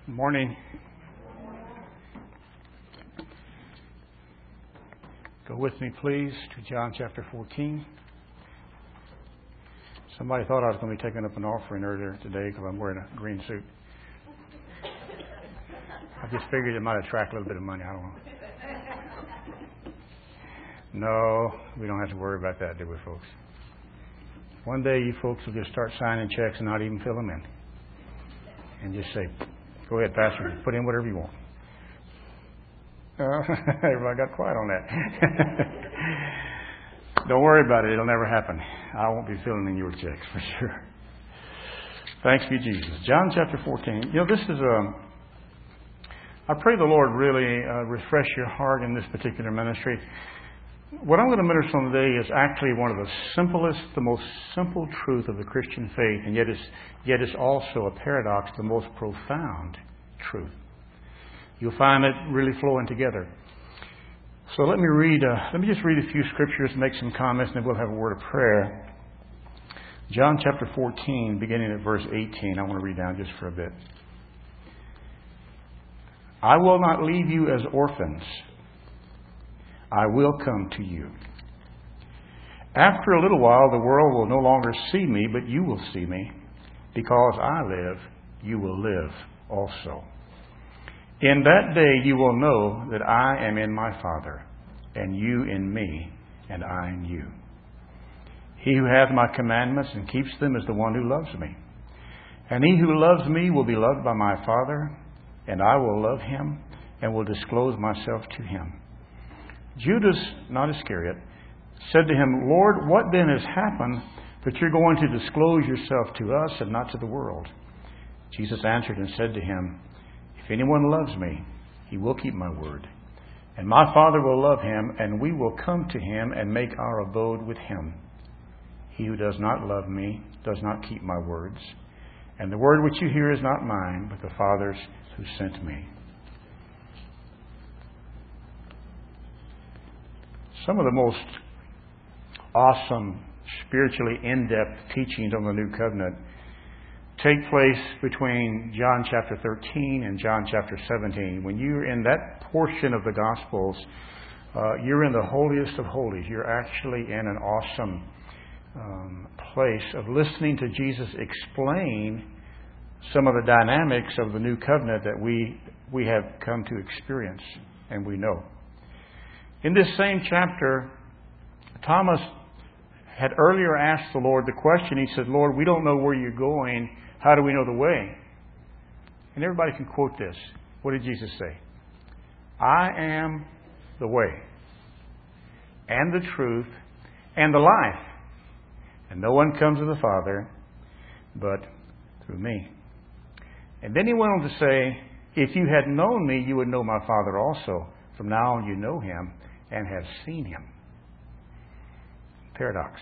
Morning. Go with me, please, to John chapter 14. Somebody thought I was going to be taking up an offering earlier today because I'm wearing a green suit. I just figured it might attract a little bit of money. I don't know. No, we don't have to worry about that, do we, folks? One day you folks will just start signing checks and not even fill them in. And just say, go ahead, Pastor, put in whatever you want. Everybody got quiet on that. Don't worry about it. It'll never happen. I won't be filling in your checks for sure. Thanks be Jesus. John chapter 14. This is I pray the Lord really refresh your heart in this particular ministry. What I'm going to minister on today is actually one of the simplest, the most simple truth of the Christian faith, and yet it's also a paradox, the most profound truth. You'll find it really flowing together. So let me just read a few scriptures, make some comments, and then we'll have a word of prayer. John chapter 14, beginning at verse 18. I want to read down just for a bit. I will not leave you as orphans. I will come to you. After a little while, the world will no longer see me, but you will see me. Because I live, you will live also. In that day you will know that I am in my Father, and you in me, and I in you. He who hath my commandments and keeps them is the one who loves me. And he who loves me will be loved by my Father, and I will love him, and will disclose myself to him. Judas, not Iscariot, said to him, Lord, what then has happened that you're going to disclose yourself to us and not to the world? Jesus answered and said to him, if anyone loves me, he will keep my word. And my Father will love him, and we will come to him and make our abode with him. He who does not love me does not keep my words. And the word which you hear is not mine, but the Father's who sent me. Some of the most awesome, spiritually in-depth teachings on the New Covenant take place between John chapter 13 and John chapter 17. When you're in that portion of the Gospels, you're in the holiest of holies. You're actually in an awesome place of listening to Jesus explain some of the dynamics of the New Covenant that we have come to experience and we know. In this same chapter, Thomas had earlier asked the Lord the question. He said, Lord, we don't know where you're going. How do we know the way? And everybody can quote this. What did Jesus say? I am the way and the truth and the life. And no one comes to the Father but through me. And then he went on to say, if you had known me, you would know my Father also. From now on you know him and have seen him. Paradox.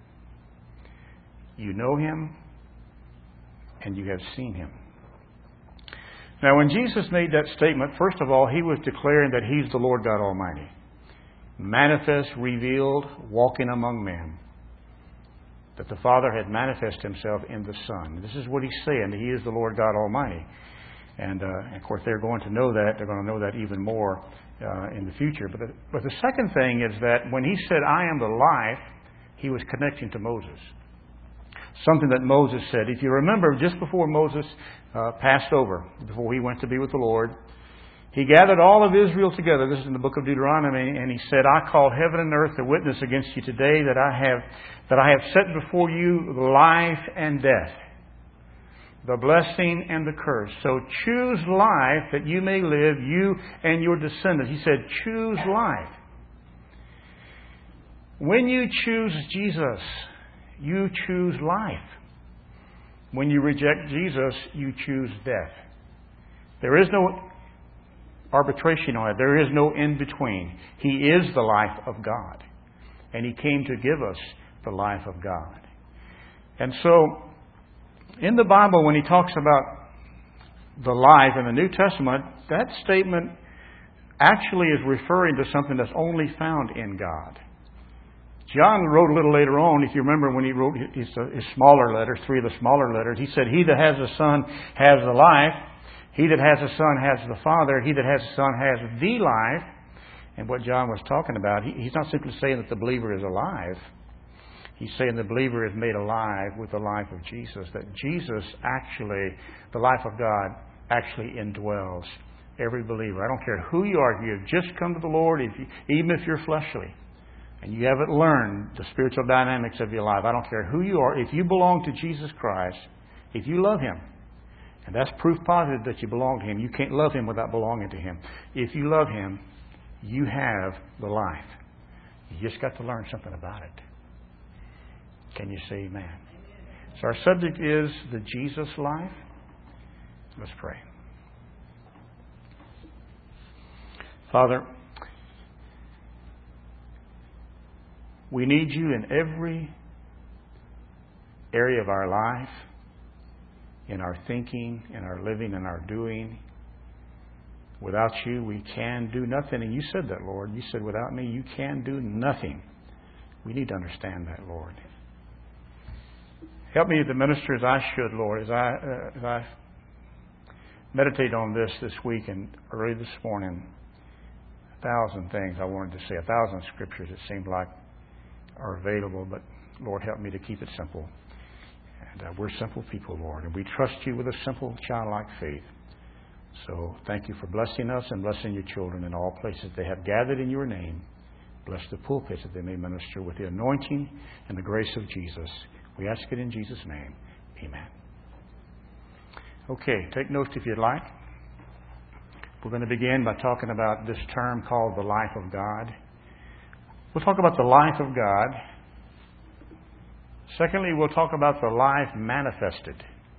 You know him and you have seen him. Now, when Jesus made that statement, first of all, he was declaring that he's the Lord God Almighty. Manifest, revealed, walking among men. That the Father had manifested himself in the Son. This is what he's saying. He is the Lord God Almighty. And, of course, they're going to know that. They're going to know that even more in the future. But the second thing is that when he said, I am the life, he was connecting to Moses. Something that Moses said. If you remember, just before Moses passed over, before he went to be with the Lord, he gathered all of Israel together. This is in the book of Deuteronomy. And he said, I call heaven and earth to witness against you today that I have set before you life and death, the blessing and the curse. So choose life that you may live, you and your descendants. He said, choose life. When you choose Jesus, you choose life. When you reject Jesus, you choose death. There is no arbitration on it. There is no in-between. He is the life of God. And He came to give us the life of God. And so, in the Bible, when He talks about the life in the New Testament, that statement actually is referring to something that's only found in God. John wrote a little later on, if you remember when he wrote his smaller letters, 3 of the smaller letters, he said, he that has the Son has the life. He that has the Son has the Father. He that has the Son has the life. And what John was talking about, he's not simply saying that the believer is alive. He's saying the believer is made alive with the life of Jesus. That Jesus actually, the life of God, actually indwells every believer. I don't care who you are. If you have just come to the Lord, even if you're fleshly, and you haven't learned the spiritual dynamics of your life, I don't care who you are. If you belong to Jesus Christ, if you love Him, and that's proof positive that you belong to Him. You can't love Him without belonging to Him. If you love Him, you have the life. You just got to learn something about it. Can you say amen? So our subject is the Jesus life. Let's pray. Father, we need You in every area of our life, in our thinking, in our living, in our doing. Without You, we can do nothing. And You said that, Lord. You said, without Me, you can do nothing. We need to understand that, Lord. Help me to minister as I should, Lord, as I meditate on this week and early this morning. 1,000 things I wanted to say, 1,000 scriptures it seemed like are available, but Lord, help me to keep it simple. And we're simple people, Lord, and we trust You with a simple, childlike faith. So thank You for blessing us and blessing Your children in all places they have gathered in Your name. Bless the pulpits that they may minister with the anointing and the grace of Jesus. We ask it in Jesus' name. Amen. Okay, take notes if you'd like. We're going to begin by talking about this term called the life of God. We'll talk about the life of God. Secondly, we'll talk about the life manifested.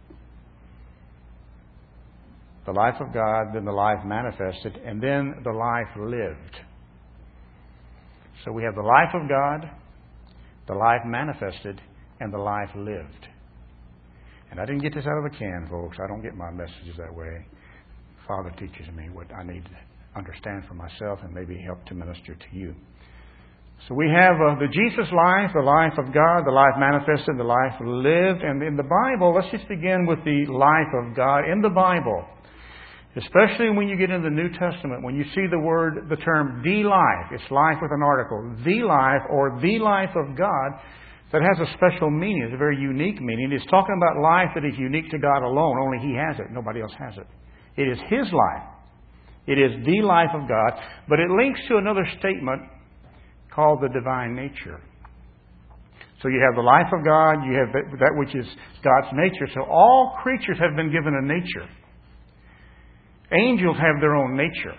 The life of God, then the life manifested, and then the life lived. So we have the life of God, the life manifested, and the life lived. And I didn't get this out of a can, folks. I don't get my messages that way. Father teaches me what I need to understand for myself and maybe help to minister to you. So we have the Jesus life, the life of God, the life manifested, the life lived. And in the Bible, let's just begin with the life of God. In the Bible, especially when you get into the New Testament, when you see the term the life, it's life with an article, the life or the life of God, that has a special meaning. It's a very unique meaning. It's talking about life that is unique to God alone. Only He has it. Nobody else has it. It is His life. It is the life of God. But it links to another statement called the divine nature. So you have the life of God. You have that which is God's nature. So all creatures have been given a nature. Angels have their own nature.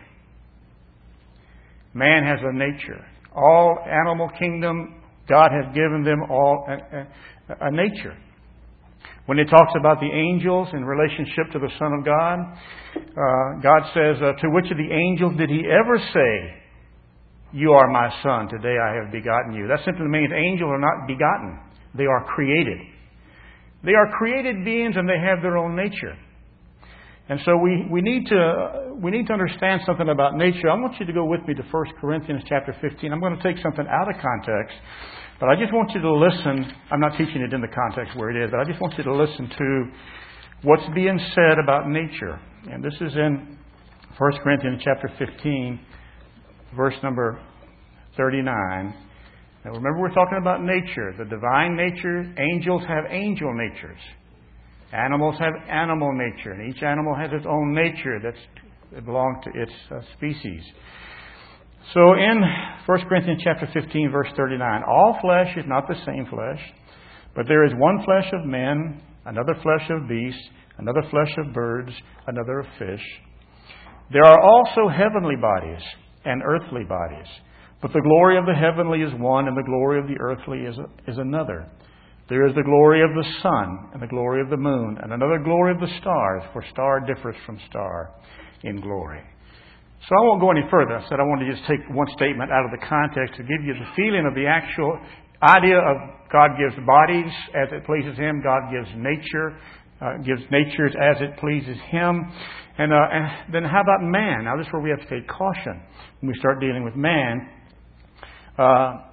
Man has a nature. All animal kingdom, God has given them all a nature. When it talks about the angels in relationship to the Son of God, God says, to which of the angels did He ever say, you are my Son, today I have begotten you? That simply means angels are not begotten. They are created. They are created beings and they have their own nature. And so we need to understand something about nature. I want you to go with me to 1 Corinthians chapter 15. I'm going to take something out of context, but I just want you to listen. I'm not teaching it in the context where it is, but I just want you to listen to what's being said about nature. And this is in 1 Corinthians chapter 15, verse number 39. Now remember, we're talking about nature, the divine nature. Angels have angel natures. Animals have animal nature, and each animal has its own nature that belongs to its species. So in 1 Corinthians chapter 15, verse 39, all flesh is not the same flesh, but there is one flesh of men, another flesh of beasts, another flesh of birds, another of fish. There are also heavenly bodies and earthly bodies, but the glory of the heavenly is one, and the glory of the earthly is another. There is the glory of the sun, and the glory of the moon, and another glory of the stars, for star differs from star in glory. So I won't go any further. I said I wanted to just take one statement out of the context to give you the feeling of the actual idea of God gives bodies as it pleases Him. God gives natures as it pleases Him. And then how about man? Now this is where we have to take caution when we start dealing with man.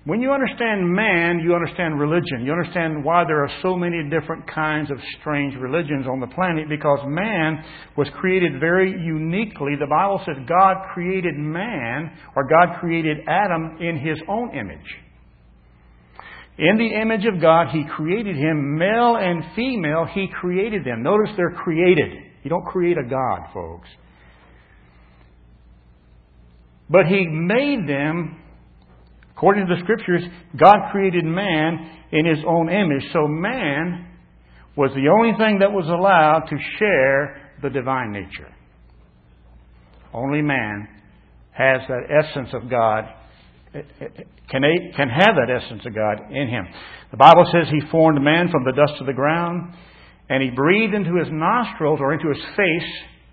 When you understand man, you understand religion. You understand why there are so many different kinds of strange religions on the planet, because man was created very uniquely. The Bible says God created man, or God created Adam in His own image. In the image of God, He created him, male and female, He created them. Notice they're created. You don't create a God, folks. But He made them. According to the Scriptures, God created man in His own image. So man was the only thing that was allowed to share the divine nature. Only man has that essence of God, can have that essence of God in him. The Bible says He formed man from the dust of the ground, and He breathed into his nostrils, or into his face,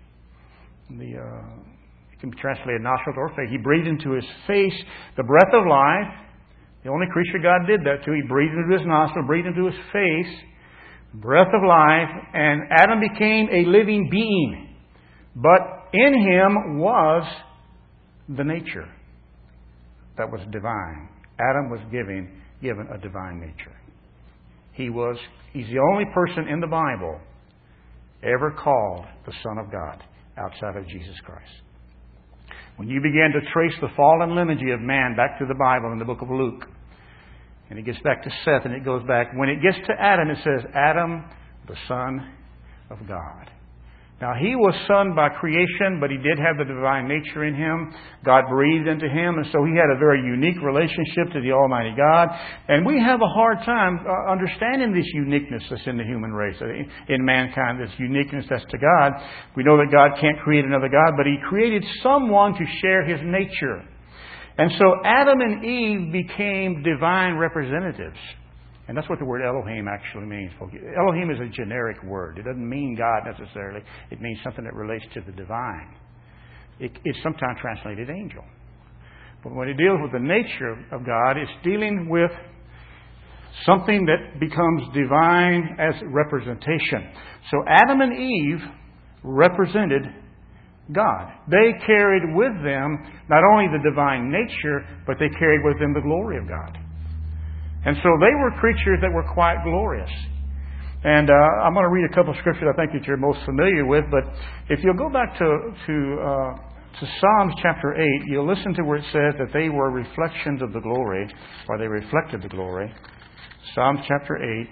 it can be translated nostrils or face. He breathed into his face the breath of life. The only creature God did that to. He breathed into his nostril, breathed into his face, breath of life, and Adam became a living being. But in him was the nature that was divine. Adam was given a divine nature. He's the only person in the Bible ever called the Son of God outside of Jesus Christ. When you begin to trace the fallen lineage of man back to the Bible in the book of Luke, and it gets back to Seth, and it goes back, when it gets to Adam, it says, Adam, the Son of God. Now, he was son by creation, but he did have the divine nature in him. God breathed into him, and so he had a very unique relationship to the Almighty God. And we have a hard time understanding this uniqueness that's in the human race, in mankind, this uniqueness that's to God. We know that God can't create another God, but He created someone to share His nature. And so Adam and Eve became divine representatives. And that's what the word Elohim actually means. Elohim is a generic word. It doesn't mean God necessarily. It means something that relates to the divine. It's sometimes translated angel. But when it deals with the nature of God, it's dealing with something that becomes divine as representation. So Adam and Eve represented God. They carried with them not only the divine nature, but they carried with them the glory of God. And so they were creatures that were quite glorious. And I'm going to read a couple of scriptures I think that you're most familiar with. But if you'll go back to Psalms chapter 8, you'll listen to where it says that they were reflections of the glory, or they reflected the glory. Psalms chapter 8.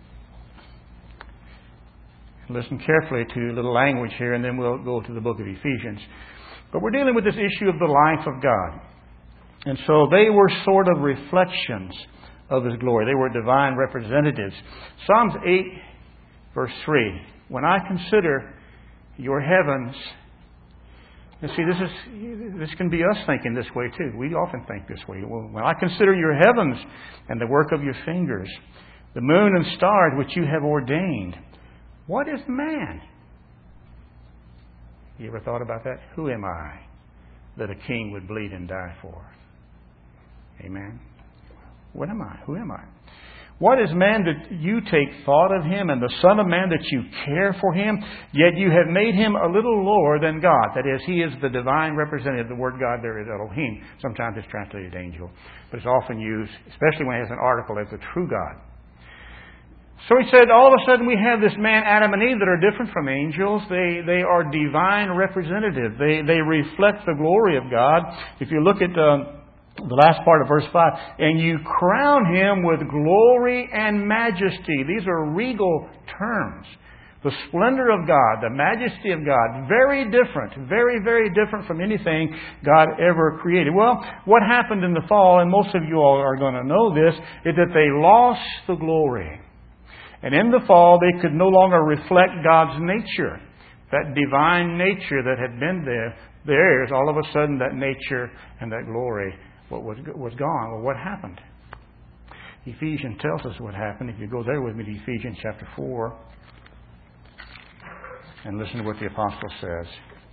Listen carefully to the language here, and then we'll go to the book of Ephesians. But we're dealing with this issue of the life of God. And so they were sort of reflections of His glory. They were divine representatives. Psalms 8, verse 3. When I consider your heavens, and see, this can be us thinking this way too. We often think this way. When I consider your heavens and the work of your fingers, the moon and stars which you have ordained, what is man? You ever thought about that? Who am I that a king would bleed and die for? Amen. What am I? Who am I? What is man that you take thought of him, and the Son of Man that you care for him? Yet you have made him a little lower than God. That is, He is the divine representative. The word God there is Elohim. Sometimes it's translated angel. But it's often used, especially when it has an article, as the true God. So He said, all of a sudden we have this man, Adam and Eve, that are different from angels. They are divine representatives. They reflect the glory of God. If you look at the last part of verse 5, and you crown him with glory and majesty. These are regal terms. The splendor of God, the majesty of God, very different, very, very different from anything God ever created. Well, what happened in the fall, and most of you all are going to know this, is that they lost the glory. And in the fall, they could no longer reflect God's nature. That divine nature that had been there is all of a sudden that nature and that glory was gone. Well, what happened? Ephesians tells us what happened. If you go there with me to Ephesians chapter 4 and listen to what the apostle says.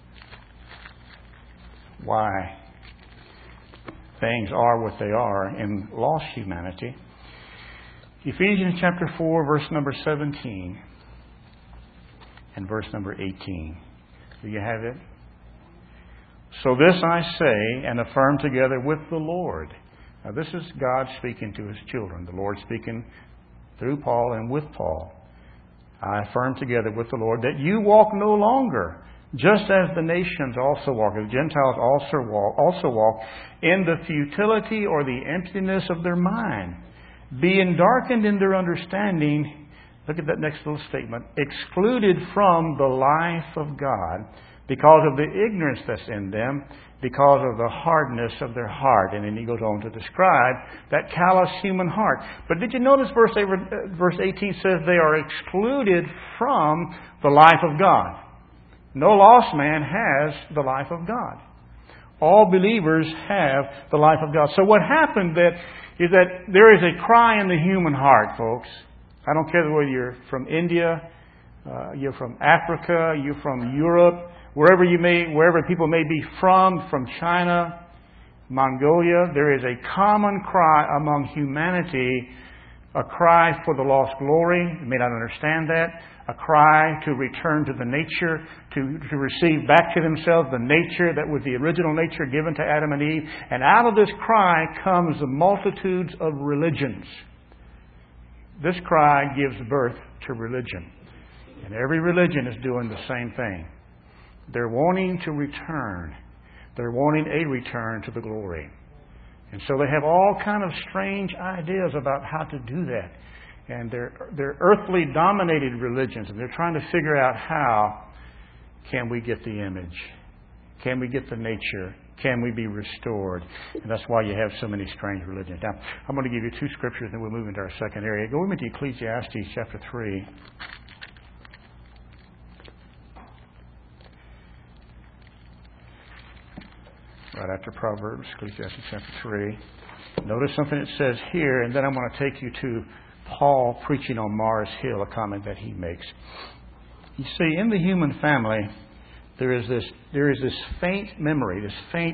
Why things are what they are in lost humanity. Ephesians chapter 4, verse number 17 and verse number 18. Do you have it? So this I say and affirm together with the Lord, Now, this is God speaking to His children, the Lord speaking through Paul and with Paul. I affirm together with the Lord that you walk no longer just as the nations also walk, the Gentiles also walk in the futility or the emptiness of their mind, being darkened in their understanding. Look at that next little statement. Excluded from the life of God because of the ignorance that's in them, because of the hardness of their heart. And then he goes on to describe that callous human heart. But did you notice verse 18 says they are excluded from the life of God. No lost man has the life of God. All believers have the life of God. So what happened is that there is a cry in the human heart, folks. I don't care whether you're from India, you're from Africa, you're from Europe, wherever people may be from China, Mongolia, there is a common cry among humanity, a cry for the lost glory. You may not understand that. A cry to return to the nature, to receive back to themselves the nature that was the original nature given to Adam and Eve. And out of this cry comes the multitudes of religions. This cry gives birth to religion. And every religion is doing the same thing. They're wanting to return. They're wanting a return to the glory. And so they have all kind of strange ideas about how to do that. And they're earthly dominated religions, and they're trying to figure out how can we get the image? Can we get the nature? Can we be restored? And that's why you have so many strange religions. Now, I'm going to give you two scriptures, and we'll move into our second area. Go with me to Ecclesiastes chapter 3. Right after Proverbs, Ecclesiastes chapter 3. Notice something it says here, and then I'm going to take you to Paul preaching on Mars Hill, a comment that he makes. You see, in the human family, there is this faint memory, this faint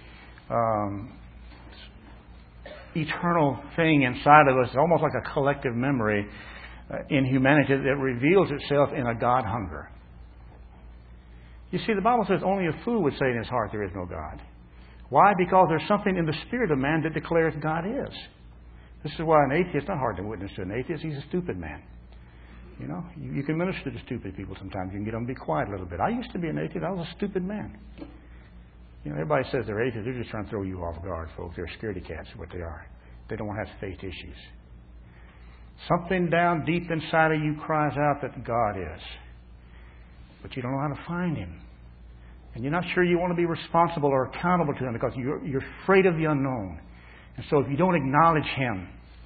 eternal thing inside of us, almost like a collective memory in humanity that reveals itself in a God hunger. You see, the Bible says only a fool would say in his heart there is no God. Why? Because there's something in the spirit of man that declares God is. This is why an atheist, not hard to witness to an atheist, he's a stupid man. You know, you can minister to stupid people sometimes. You can get them to be quiet a little bit. I used to be an atheist. I was a stupid man. You know, everybody says they're atheists. They're just trying to throw you off guard, folks. They're scaredy cats, is what they are. They don't have faith issues. Something down deep inside of you cries out that God is. But you don't know how to find Him. And you're not sure you want to be responsible or accountable to Him because you're afraid of the unknown. And so if you don't acknowledge Him,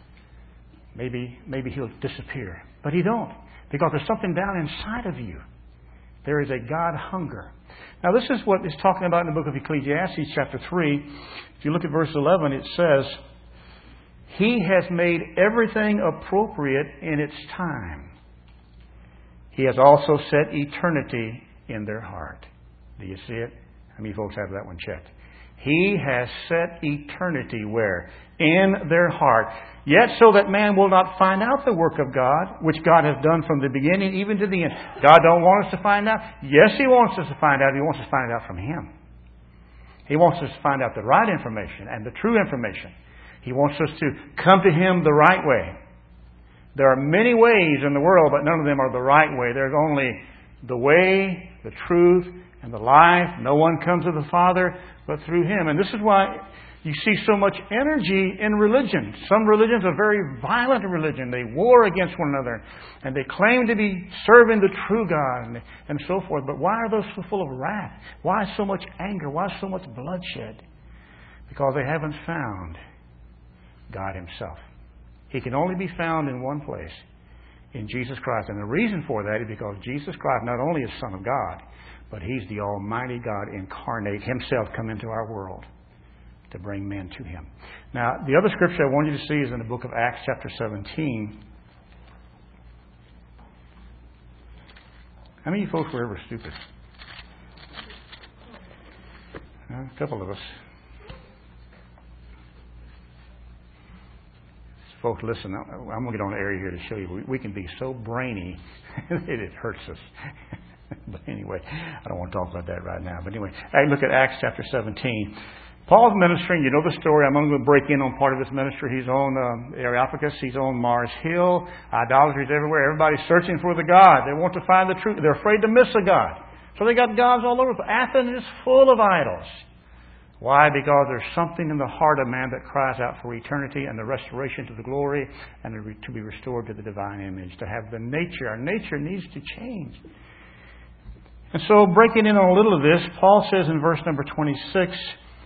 maybe He'll disappear. But He don't. Because there's something down inside of you. There is a God hunger. Now this is what it's talking about in the book of Ecclesiastes chapter 3. If you look at verse 11, it says, He has made everything appropriate in its time. He has also set eternity in their heart. Do you see it? How many folks have that one checked? He has set eternity where? In their heart. Yet so that man will not find out the work of God, which God has done from the beginning even to the end. God don't want us to find out? Yes, He wants us to find out. He wants us to find it out from Him. He wants us to find out the right information and the true information. He wants us to come to Him the right way. There are many ways in the world, but none of them are the right way. There's only the way, the truth, and the life. No one comes to the Father but through Him. And this is why you see so much energy in religion. Some religions are very violent religion. They war against one another. And they claim to be serving the true God and so forth. But why are those so full of wrath? Why so much anger? Why so much bloodshed? Because they haven't found God Himself. He can only be found in one place, in Jesus Christ. And the reason for that is because Jesus Christ not only is Son of God, but He's the Almighty God incarnate, Himself come into our world to bring men to Him. Now, the other scripture I want you to see is in the book of Acts chapter 17. How many of you folks were ever stupid? A couple of us. Folks, listen, I'm going to get on the area here to show you. We can be so brainy that it hurts us. But anyway, I don't want to talk about that right now. But anyway, look at Acts chapter 17. Paul's ministering, you know the story. I'm going to break in on part of his ministry. He's on Areopagus. He's on Mars Hill. Idolatry's everywhere. Everybody's searching for the God. They want to find the truth. They're afraid to miss a God. So they got gods all over. Athens is full of idols. Why? Because there's something in the heart of man that cries out for eternity and the restoration to the glory and to be restored to the divine image. To have the nature. Our nature needs to change. And so breaking in on a little of this, Paul says in verse number 26,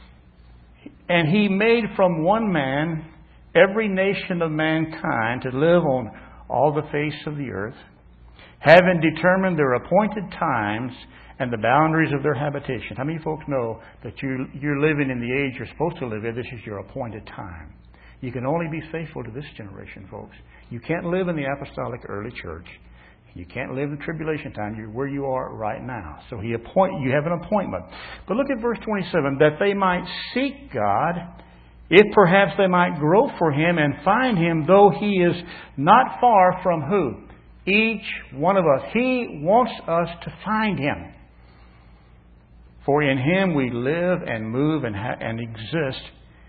and He made from one man every nation of mankind to live on all the face of the earth, having determined their appointed times and the boundaries of their habitation. How many folks know that you're living in the age you're supposed to live in? This is your appointed time. You can only be faithful to this generation, folks. You can't live in the apostolic early church. You can't live in tribulation time. You're where you are right now. So you have an appointment. But look at verse 27. That they might seek God, if perhaps they might grope for Him and find Him, though He is not far from who? Each one of us. He wants us to find Him. For in Him we live and move and exist,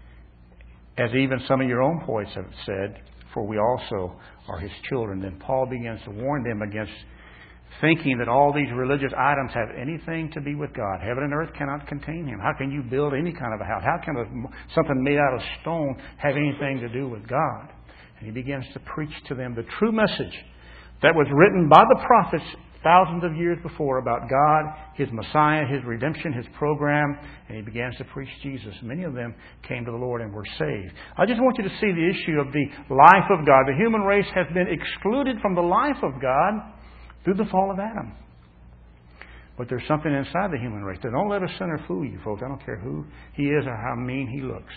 as even some of your own poets have said, for we also are His children. Then Paul begins to warn them against thinking that all these religious items have anything to be with God. Heaven and earth cannot contain Him. How can you build any kind of a house? How can something made out of stone have anything to do with God? And he begins to preach to them the true message that was written by the prophets thousands of years before about God, His Messiah, His redemption, His program, and he begins to preach Jesus. Many of them came to the Lord and were saved. I just want you to see the issue of the life of God. The human race has been excluded from the life of God through the fall of Adam. But there's something inside the human race. Don't let a sinner fool you, folks. I don't care who he is or how mean he looks.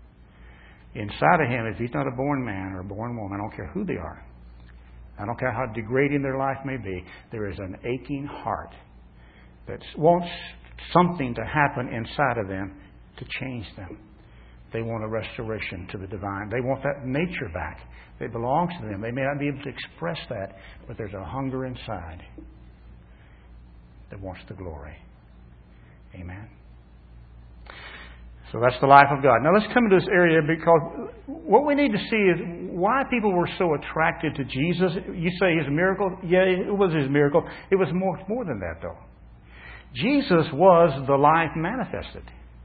Inside of him, if he's not a born man or a born woman, I don't care who they are. I don't care how degrading their life may be. There is an aching heart that wants something to happen inside of them to change them. They want a restoration to the divine. They want that nature back. It belongs to them. They may not be able to express that, but there's a hunger inside that wants the glory. Amen. So that's the life of God. Now let's come into this area, because what we need to see is why people were so attracted to Jesus. You say His miracle. Yeah, it was His miracle. It was more than that, though. Jesus was the life manifested.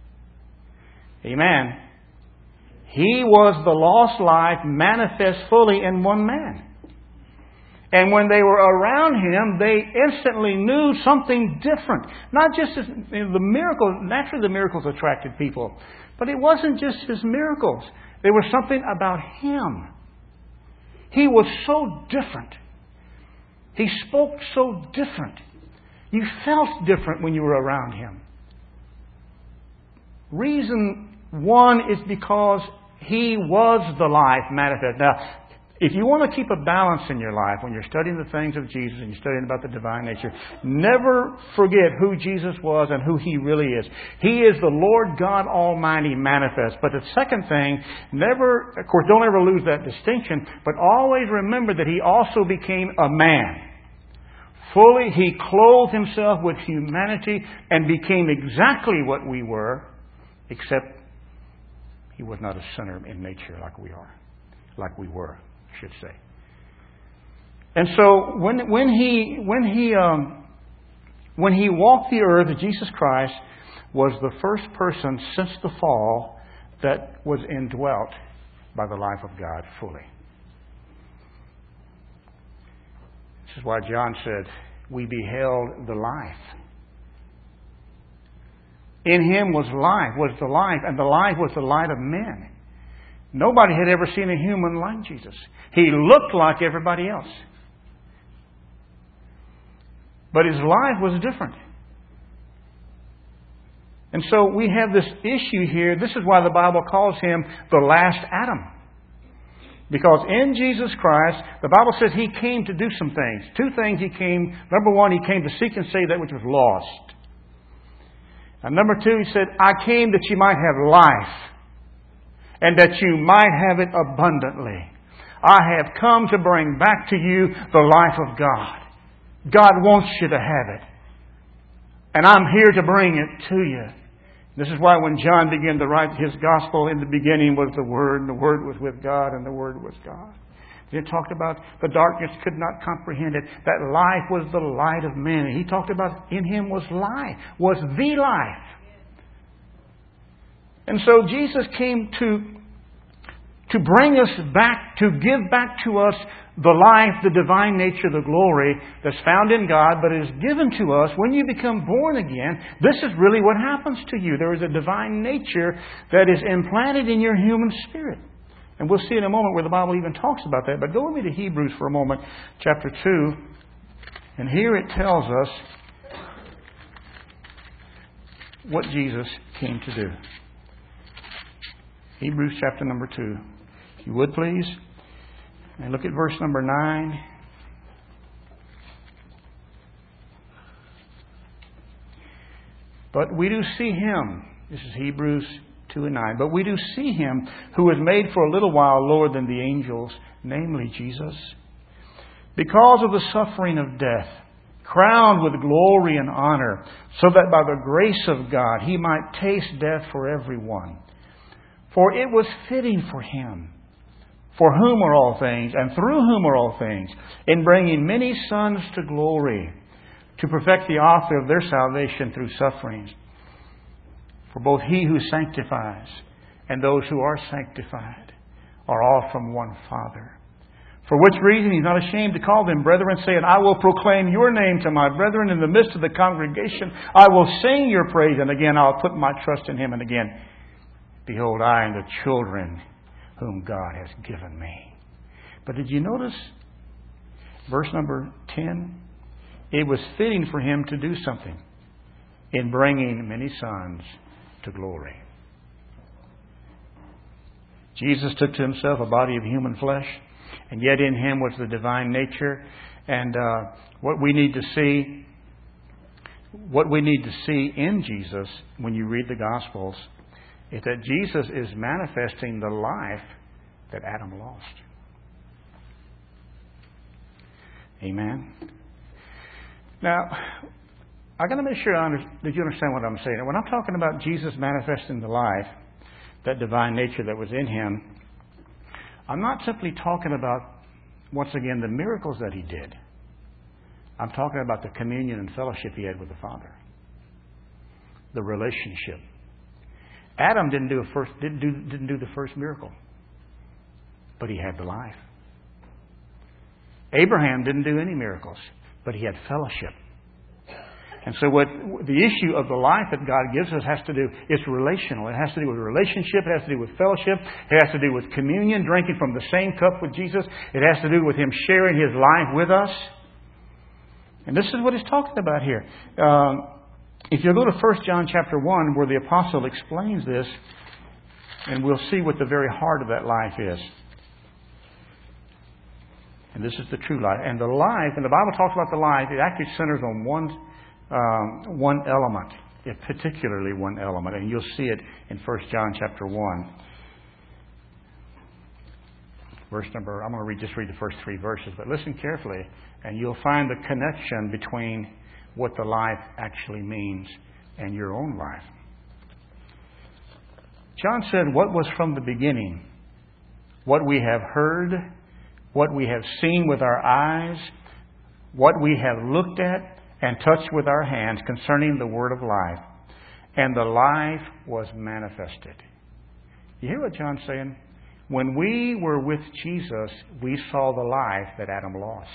Amen. He was the lost life manifest fully in one man. And when they were around Him, they instantly knew something different. Not just the miracles. Naturally, the miracles attracted people. But it wasn't just His miracles. There was something about Him. He was so different. He spoke so different. You felt different when you were around Him. Reason one is because He was the life manifest. Now, if you want to keep a balance in your life when you're studying the things of Jesus and you're studying about the divine nature, never forget who Jesus was and who He really is. He is the Lord God Almighty manifest. But the second thing, of course, don't ever lose that distinction, but always remember that He also became a man. Fully, He clothed Himself with humanity and became exactly what we were, except He was not a sinner in nature like we are, like we were. Should say. And so when he walked the earth, Jesus Christ was the first person since the fall that was indwelt by the life of God fully. This is why John said, "We beheld the life." In Him was the life, and the life was the light of men. Nobody had ever seen a human like Jesus. He looked like everybody else. But His life was different. And so we have this issue here. This is why the Bible calls Him the last Adam. Because in Jesus Christ, the Bible says He came to do some things. Two things He came. Number one, He came to seek and save that which was lost. And number two, He said, "I came that you might have life, and that you might have it abundantly. I have come to bring back to you the life of God. God wants you to have it. And I'm here to bring it to you. This is why when John began to write his gospel, in the beginning was the Word, and the Word was with God, and the Word was God. He talked about the darkness could not comprehend it. That life was the light of men. And he talked about in Him was life, was the life. And so Jesus came to bring us back, to give back to us the life, the divine nature, the glory that's found in God, but is given to us when you become born again. This is really what happens to you. There is a divine nature that is implanted in your human spirit. And we'll see in a moment where the Bible even talks about that. But go with me to Hebrews for a moment, chapter 2. And here it tells us what Jesus came to do. Hebrews chapter number 2. If you would, please. And look at verse number 9. But we do see Him. This is Hebrews 2 and 9. But we do see Him who was made for a little while lower than the angels, namely Jesus, because of the suffering of death, crowned with glory and honor, so that by the grace of God He might taste death for everyone. For it was fitting for Him, for whom are all things, and through whom are all things, in bringing many sons to glory, to perfect the author of their salvation through sufferings. For both He who sanctifies and those who are sanctified are all from one Father. For which reason He's not ashamed to call them brethren, saying, I will proclaim your name to my brethren in the midst of the congregation. I will sing your praise. And again, I'll put my trust in Him. And again, behold, I and the children whom God has given me. But did you notice verse number 10? It was fitting for Him to do something in bringing many sons to glory. Jesus took to Himself a body of human flesh, and yet in Him was the divine nature. And what we need to see in Jesus when you read the Gospels is that Jesus is manifesting the life that Adam lost. Amen. Now, I've got to make sure that you understand what I'm saying. When I'm talking about Jesus manifesting the life, that divine nature that was in Him, I'm not simply talking about, once again, the miracles that He did. I'm talking about the communion and fellowship He had with the Father. The relationship. Adam didn't do the first miracle, but he had the life. Abraham didn't do any miracles, but he had fellowship. And so what the issue of the life that God gives us has to do, it's relational. It has to do with relationship. It has to do with fellowship. It has to do with communion, drinking from the same cup with Jesus. It has to do with Him sharing His life with us. And this is what He's talking about here. If you go to 1 John chapter 1, where the apostle explains this, and we'll see what the very heart of that life is. And this is the true life. And the life, and the Bible talks about the life, it actually centers on one element, particularly one element. And you'll see it in 1 John chapter 1. I'm going to just read the first 3 verses, but listen carefully, and you'll find the connection between what the life actually means and your own life. John said, what was from the beginning, what we have heard, what we have seen with our eyes, what we have looked at and touched with our hands concerning the word of life. And the life was manifested. You hear what John's saying? When we were with Jesus, we saw the life that Adam lost.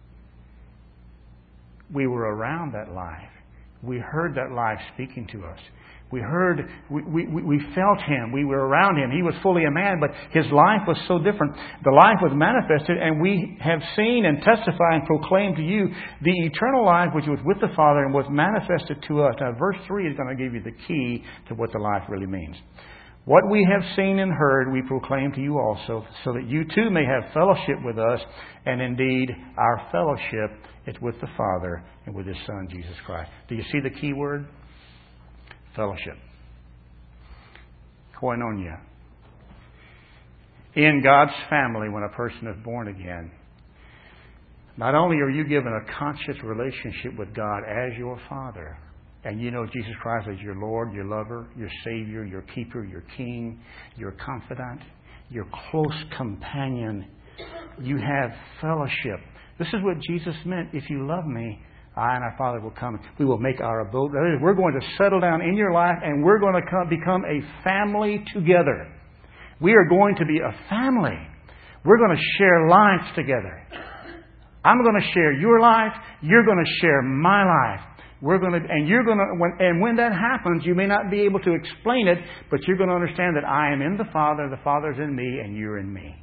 We were around that life. We heard that life speaking to us. We felt Him. We were around Him. He was fully a man, but His life was so different. The life was manifested, and we have seen and testified and proclaimed to you the eternal life which was with the Father and was manifested to us. Now, verse 3 is going to give you the key to what the life really means. What we have seen and heard, we proclaim to you also, so that you too may have fellowship with us. And indeed, our fellowship is with the Father and with His Son, Jesus Christ. Do you see the key word? Fellowship. Koinonia. In God's family, when a person is born again, not only are you given a conscious relationship with God as your Father, and you know Jesus Christ as your Lord, your lover, your Savior, your keeper, your King, your confidant, your close companion, you have fellowship. This is what Jesus meant. If you love me, I and our Father will come. We will make our abode. That is, we're going to settle down in your life, and we're going to become a family together. We are going to be a family. We're going to share lives together. I'm going to share your life. You're going to share my life. And when that happens, you may not be able to explain it, but you're going to understand that I am in the Father's in me, and you're in me.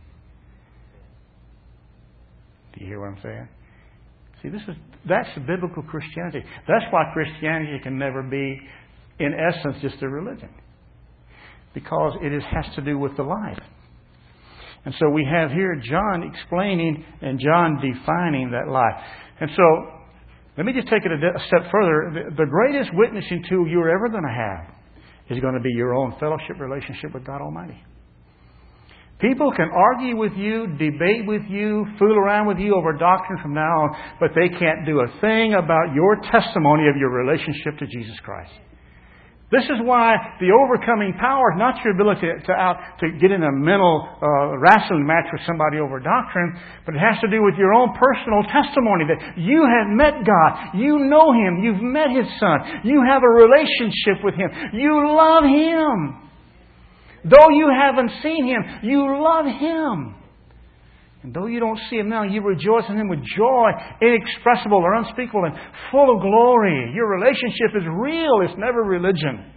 Do you hear what I'm saying? See, that's biblical Christianity. That's why Christianity can never be, in essence, just a religion. Because it has to do with the life. And so we have here John explaining and John defining that life. And so, let me just take it a step further. The greatest witnessing tool you're ever going to have is going to be your own fellowship relationship with God Almighty. People can argue with you, debate with you, fool around with you over doctrine from now on, but they can't do a thing about your testimony of your relationship to Jesus Christ. This is why the overcoming power is not your ability to get in a mental wrestling match with somebody over doctrine, but it has to do with your own personal testimony that you have met God, you know Him, you've met His Son, you have a relationship with Him, you love Him. Though you haven't seen Him, you love Him. And though you don't see Him now, you rejoice in Him with joy, inexpressible or unspeakable and full of glory. Your relationship is real. It's never religion.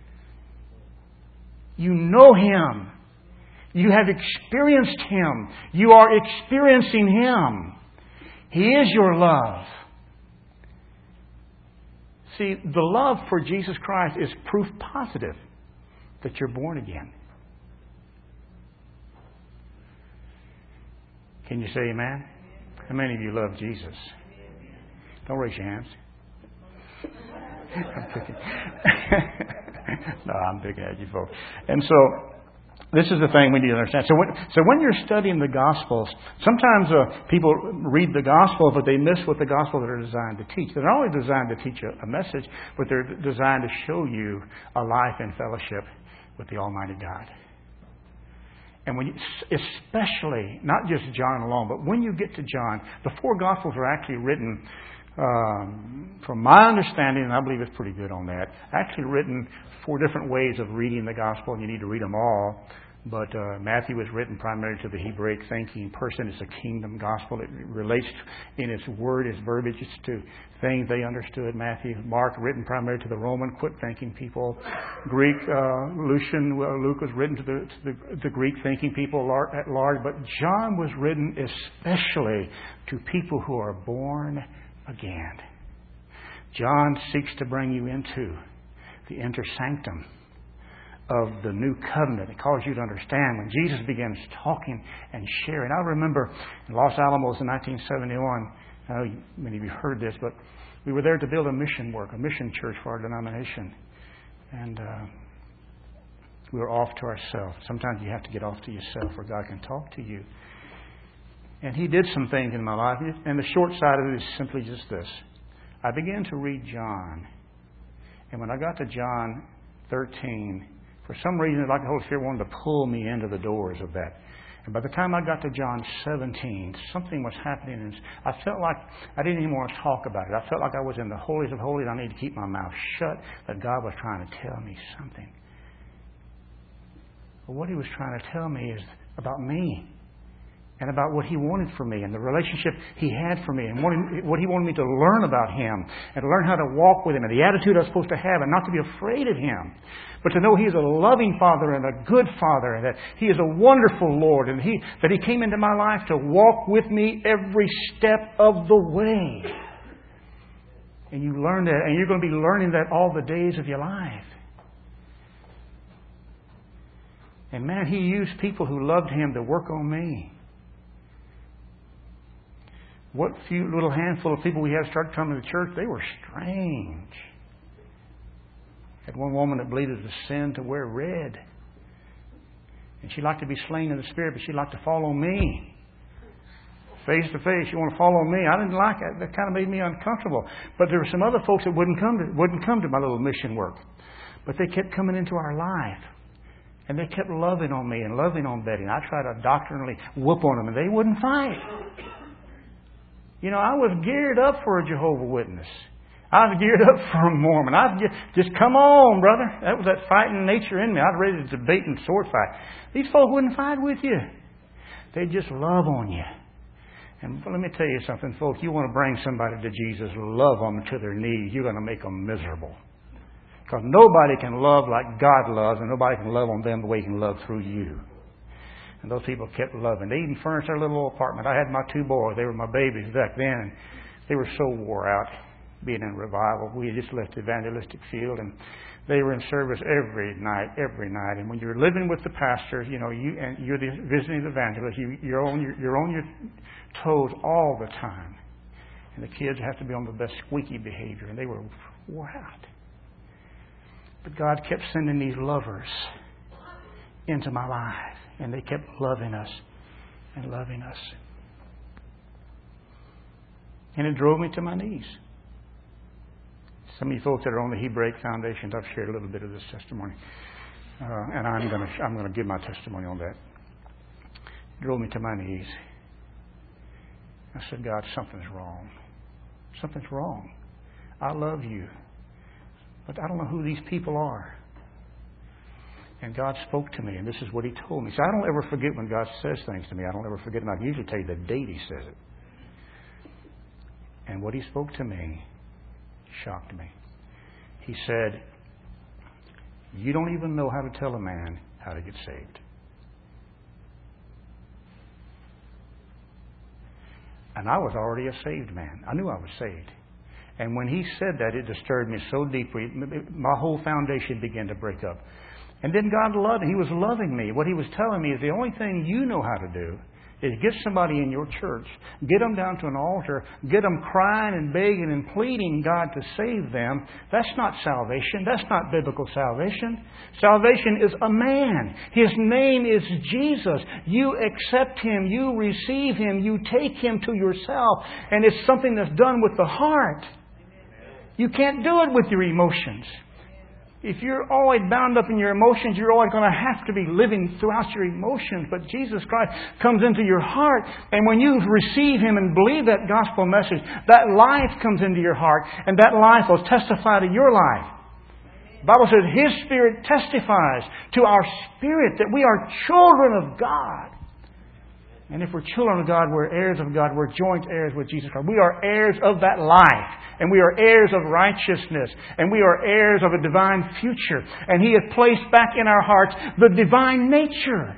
You know Him. You have experienced Him. You are experiencing Him. He is your love. See, the love for Jesus Christ is proof positive that you're born again. Can you say amen? How many of you love Jesus? Don't raise your hands. I'm picking. No, I'm picking at you folks. And so, this is the thing we need to understand. So when you're studying the Gospels, sometimes people read the Gospel, but they miss what the Gospels are designed to teach. They're not only designed to teach a message, but they're designed to show you a life in fellowship with the Almighty God. And when especially, not just John alone, but when you get to John, the four Gospels are actually written, from my understanding, and I believe it's pretty good on that, actually written four different ways of reading the Gospel, and you need to read them all. But Matthew was written primarily to the Hebraic thinking person. It's a kingdom gospel. It relates in its word, its verbiage to things they understood. Mark, written primarily to the Roman quick thinking people. Greek, Luke was written to the Greek thinking people at large. But John was written especially to people who are born again. John seeks to bring you into the inner sanctum of the new covenant. It calls you to understand when Jesus begins talking and sharing. I remember in Los Alamos in 1971, I know many of you heard this, but we were there to build a mission church for our denomination. And we were off to ourselves. Sometimes you have to get off to yourself where God can talk to you. And He did some things in my life. And the short side of it is simply just this. I began to read John. And when I got to John 13, for some reason, like the Holy Spirit wanted to pull me into the doors of that. And by the time I got to John 17, something was happening. And I felt like I didn't even want to talk about it. I felt like I was in the holies of holies. I needed to keep my mouth shut, that God was trying to tell me something. But what He was trying to tell me is about me. And about what He wanted for me and the relationship He had for me and what He wanted me to learn about Him and to learn how to walk with Him and the attitude I was supposed to have and not to be afraid of Him, but to know He is a loving Father and a good Father and that He is a wonderful Lord and that He came into my life to walk with me every step of the way. And you learn that, and you're going to be learning that all the days of your life. And man, He used people who loved Him to work on me. What few little handful of people we had started coming to church, they were strange. Had one woman that believed it was a sin to wear red. And she liked to be slain in the Spirit, but she liked to follow me. face to face. You want to follow me? I didn't like it. That kind of made me uncomfortable. But there were some other folks that wouldn't come to my little mission work. But they kept coming into our life. And they kept loving on me and loving on Betty. And I tried to doctrinally whoop on them, and they wouldn't fight. You know, I was geared up for a Jehovah's Witness. I was geared up for a Mormon. I just come on, brother. That was that fighting nature in me. I was ready to debate and sword fight. These folk wouldn't fight with you. They'd just love on you. And let me tell you something, folks. You want to bring somebody to Jesus, love them to their knees. You're going to make them miserable. Because nobody can love like God loves, and nobody can love on them the way He can love through you. And those people kept loving. They even furnished their little apartment. I had my 2 boys. They were my babies back then. They were so wore out being in revival. We had just left the evangelistic field, and they were in service every night. And when you're living with the pastor, you know, you're the visiting evangelist, you're on your toes all the time. And the kids have to be on the best squeaky behavior, and they were wore out. But God kept sending these lovers into my life, and they kept loving us and loving us. And it drove me to my knees. Some of you folks that are on the Hebraic Foundation, I've shared a little bit of this testimony, and I'm going to give my testimony on that. It drove me to my knees. I said, God, something's wrong. Something's wrong. I love you, but I don't know who these people are. And God spoke to me, and this is what He told me. So I don't ever forget when God says things to me. I don't ever forget them. I can usually tell you the date He says it. And what He spoke to me shocked me. He said, you don't even know how to tell a man how to get saved. And I was already a saved man. I knew I was saved. And when He said that, it disturbed me so deeply. My whole foundation began to break up. And then God loved me. He was loving me. What He was telling me is the only thing you know how to do is get somebody in your church, get them down to an altar, get them crying and begging and pleading God to save them. That's not salvation. That's not biblical salvation. Salvation is a man. His name is Jesus. You accept Him. You receive Him. You take Him to yourself. And it's something that's done with the heart. You can't do it with your emotions. If you're always bound up in your emotions, you're always going to have to be living throughout your emotions. But Jesus Christ comes into your heart, and when you receive Him and believe that gospel message, that life comes into your heart, and that life will testify to your life. The Bible says His Spirit testifies to our spirit that we are children of God. And if we're children of God, we're heirs of God. We're joint heirs with Jesus Christ. We are heirs of that life. And we are heirs of righteousness. And we are heirs of a divine future. And He has placed back in our hearts the divine nature.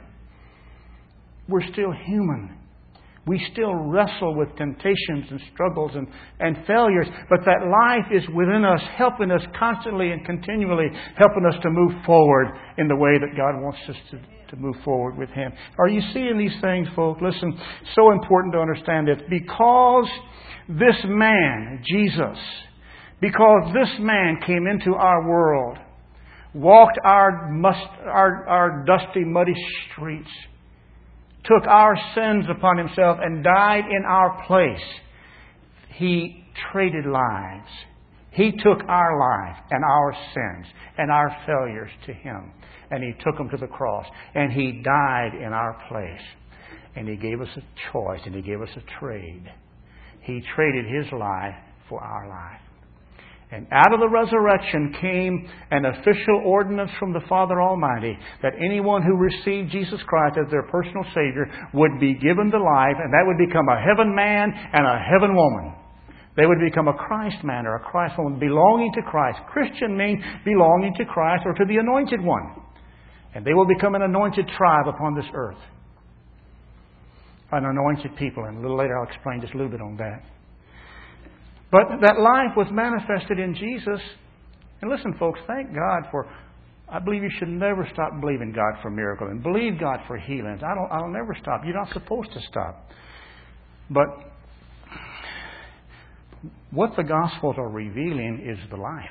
We're still human. We still wrestle with temptations and struggles and failures. But that life is within us, helping us constantly and continually, helping us to move forward in the way that God wants us to move forward with Him. Are you seeing these things, folks? Listen, so important to understand this. Because this man, Jesus, because this man came into our world, walked our dusty, muddy streets, took our sins upon Himself and died in our place, He traded lives. He took our life and our sins and our failures to Him. And He took them to the cross. And He died in our place. And He gave us a choice. And He gave us a trade. He traded His life for our life. And out of the resurrection came an official ordinance from the Father Almighty that anyone who received Jesus Christ as their personal Savior would be given the life, and that would become a heaven man and a heaven woman. They would become a Christ man or a Christ woman belonging to Christ. Christian means belonging to Christ or to the Anointed One. And they will become an anointed tribe upon this earth. An anointed people. And a little later I'll explain just a little bit on that. But that life was manifested in Jesus. And listen, folks, thank God for... I believe you should never stop believing God for miracles. And believe God for healings. I'll never stop. You're not supposed to stop. But what the Gospels are revealing is the life.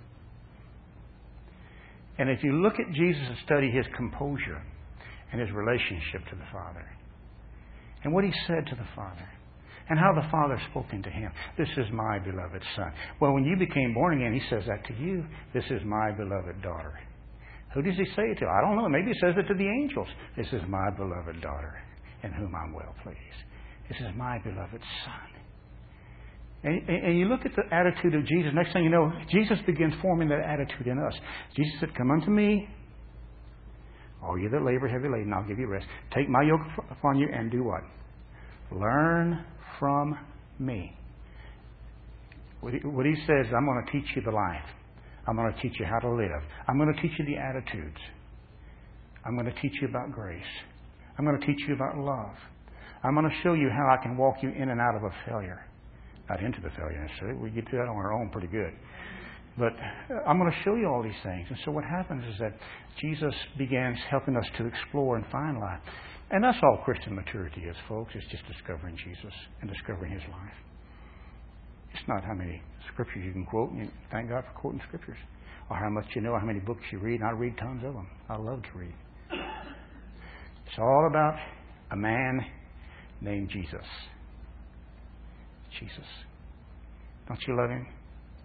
And if you look at Jesus and study His composure and His relationship to the Father, and what He said to the Father, and how the Father spoke into him. This is my beloved Son. Well, when you became born again, He says that to you. This is my beloved daughter. Who does He say it to? I don't know. Maybe He says it to the angels. This is my beloved daughter, in whom I'm well pleased. This is my beloved Son. And you look at the attitude of Jesus. Next thing you know, Jesus begins forming that attitude in us. Jesus said, "Come unto me, all you that labor heavy laden, I'll give you rest. Take my yoke upon you and do what? Learn from me." What He says, I'm going to teach you the life. I'm going to teach you how to live. I'm going to teach you the attitudes. I'm going to teach you about grace. I'm going to teach you about love. I'm going to show you how I can walk you in and out of a failure. Not into the failure necessarily. We get to that on our own pretty good. But I'm going to show you all these things. And so what happens is that Jesus begins helping us to explore and find life. And that's all Christian maturity is, folks. It's just discovering Jesus and discovering His life. It's not how many scriptures you can quote. And you thank God for quoting scriptures. Or how much you know, how many books you read. And I read tons of them. I love to read. It's all about a man named Jesus. Jesus. Don't you love Him?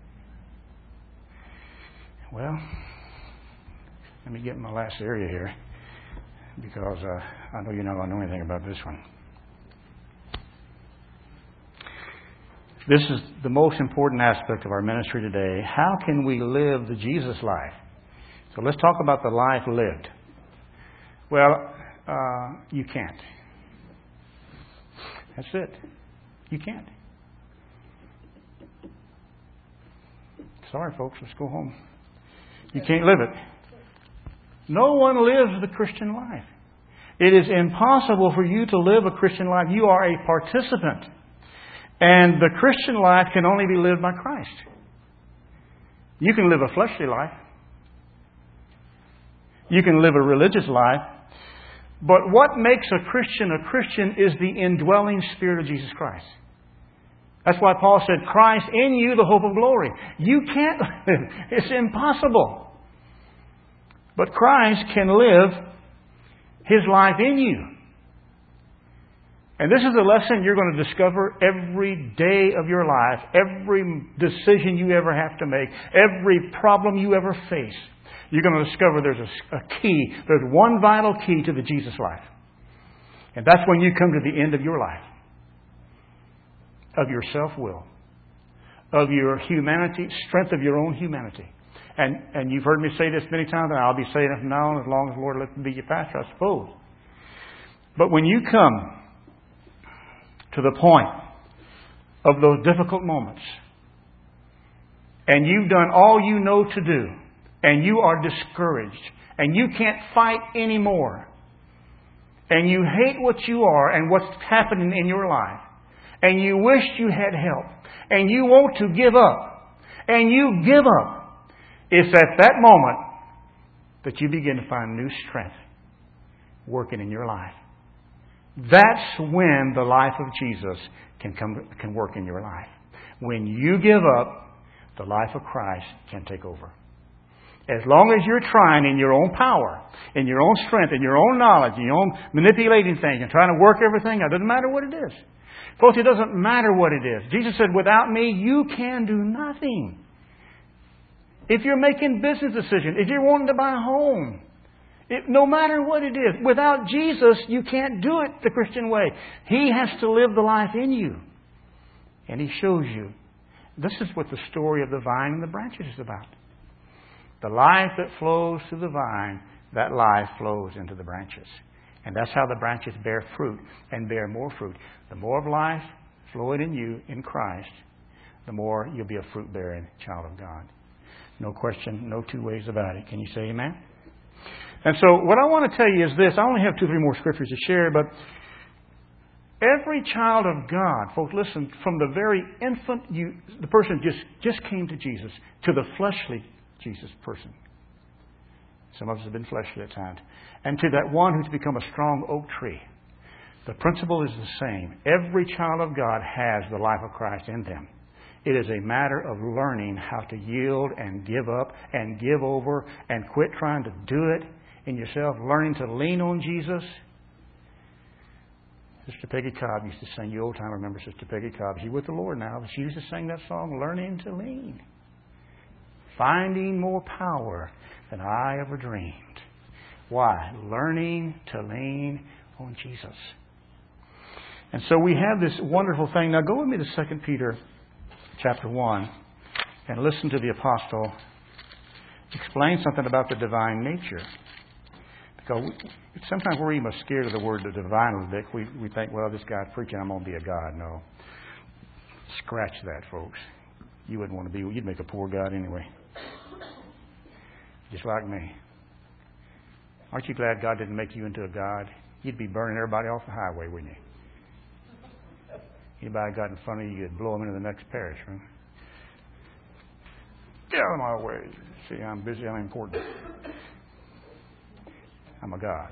Well, let me get in my last area here, because I know you're not going to know anything about this one. This is the most important aspect of our ministry today. How can we live the Jesus life? So let's talk about the life lived. Well, you can't. That's it. You can't. Sorry, folks. Let's go home. You can't live it. No one lives the Christian life. It is impossible for you to live a Christian life. You are a participant. And the Christian life can only be lived by Christ. You can live a fleshly life. You can live a religious life. But what makes a Christian is the indwelling Spirit of Jesus Christ. That's why Paul said, Christ in you, the hope of glory. You can't live. It's impossible. But Christ can live His life in you. And this is a lesson you're going to discover every day of your life, every decision you ever have to make, every problem you ever face. You're going to discover there's a key. There's one vital key to the Jesus life. And that's when you come to the end of your life. Of your self-will, of your humanity, strength of your own humanity. And you've heard me say this many times, and I'll be saying it from now on as long as the Lord lets me be your pastor, I suppose. But when you come to the point of those difficult moments, and you've done all you know to do, and you are discouraged, and you can't fight anymore, and you hate what you are and what's happening in your life, and you wish you had help, and you want to give up, and you give up, it's at that moment that you begin to find new strength working in your life. That's when the life of Jesus can work in your life. When you give up, the life of Christ can take over. As long as you're trying in your own power, in your own strength, in your own knowledge, in your own manipulating things, and trying to work everything out, it doesn't matter what it is. Folks, it doesn't matter what it is. Jesus said, without me, you can do nothing. If you're making business decisions, if you're wanting to buy a home, no matter what it is, without Jesus, you can't do it the Christian way. He has to live the life in you. And He shows you. This is what the story of the vine and the branches is about. The life that flows through the vine, that life flows into the branches. And that's how the branches bear fruit and bear more fruit. The more of life flowing in you, in Christ, the more you'll be a fruit-bearing child of God. No question, no two ways about it. Can you say amen? And so what I want to tell you is this. I only have 2 or 3 more scriptures to share, but every child of God, folks, listen, from the very infant, the person just came to Jesus, to the fleshly Jesus person. Some of us have been fleshly at times. And to that one who's become a strong oak tree. The principle is the same. Every child of God has the life of Christ in them. It is a matter of learning how to yield and give up and give over and quit trying to do it in yourself. Learning to lean on Jesus. Sister Peggy Cobb used to sing. You old time remember Sister Peggy Cobb. She's with the Lord now. She used to sing that song, Learning to Lean. Finding more power than I ever dreamed. Why? Learning to lean on Jesus. And so we have this wonderful thing. Now go with me to 2 Peter chapter 1 and listen to the apostle explain something about the divine nature. Because sometimes we're even scared of the word the divine a little bit. We think, well, this guy's preaching, I'm going to be a God. No. Scratch that, folks. You wouldn't want to be, you'd make a poor God anyway. Just like me. Aren't you glad God didn't make you into a God? You'd be burning everybody off the highway, wouldn't you? Anybody got in front of you, you'd blow them into the next parish, right? Get out of my way. See, I'm busy, I'm important. I'm a God.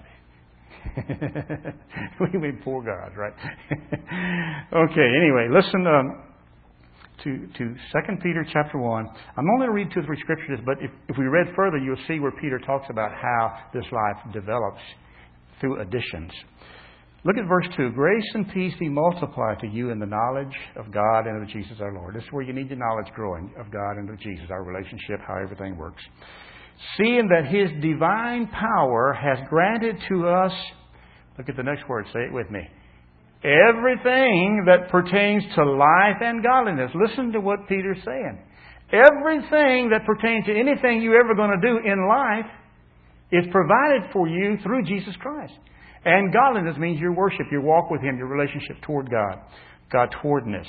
We mean poor gods, right? Okay, anyway, listen to 2 Peter chapter 1. I'm only going to read 2 or 3 scriptures, but if we read further, you'll see where Peter talks about how this life develops through additions. Look at verse 2. Grace and peace be multiplied to you in the knowledge of God and of Jesus our Lord. This is where you need your knowledge growing of God and of Jesus, our relationship, how everything works. Seeing that His divine power has granted to us, look at the next word, say it with me, everything that pertains to life and godliness. Listen to what Peter's saying. Everything that pertains to anything you're ever going to do in life is provided for you through Jesus Christ. And godliness means your worship, your walk with Him, your relationship toward God, God-towardness.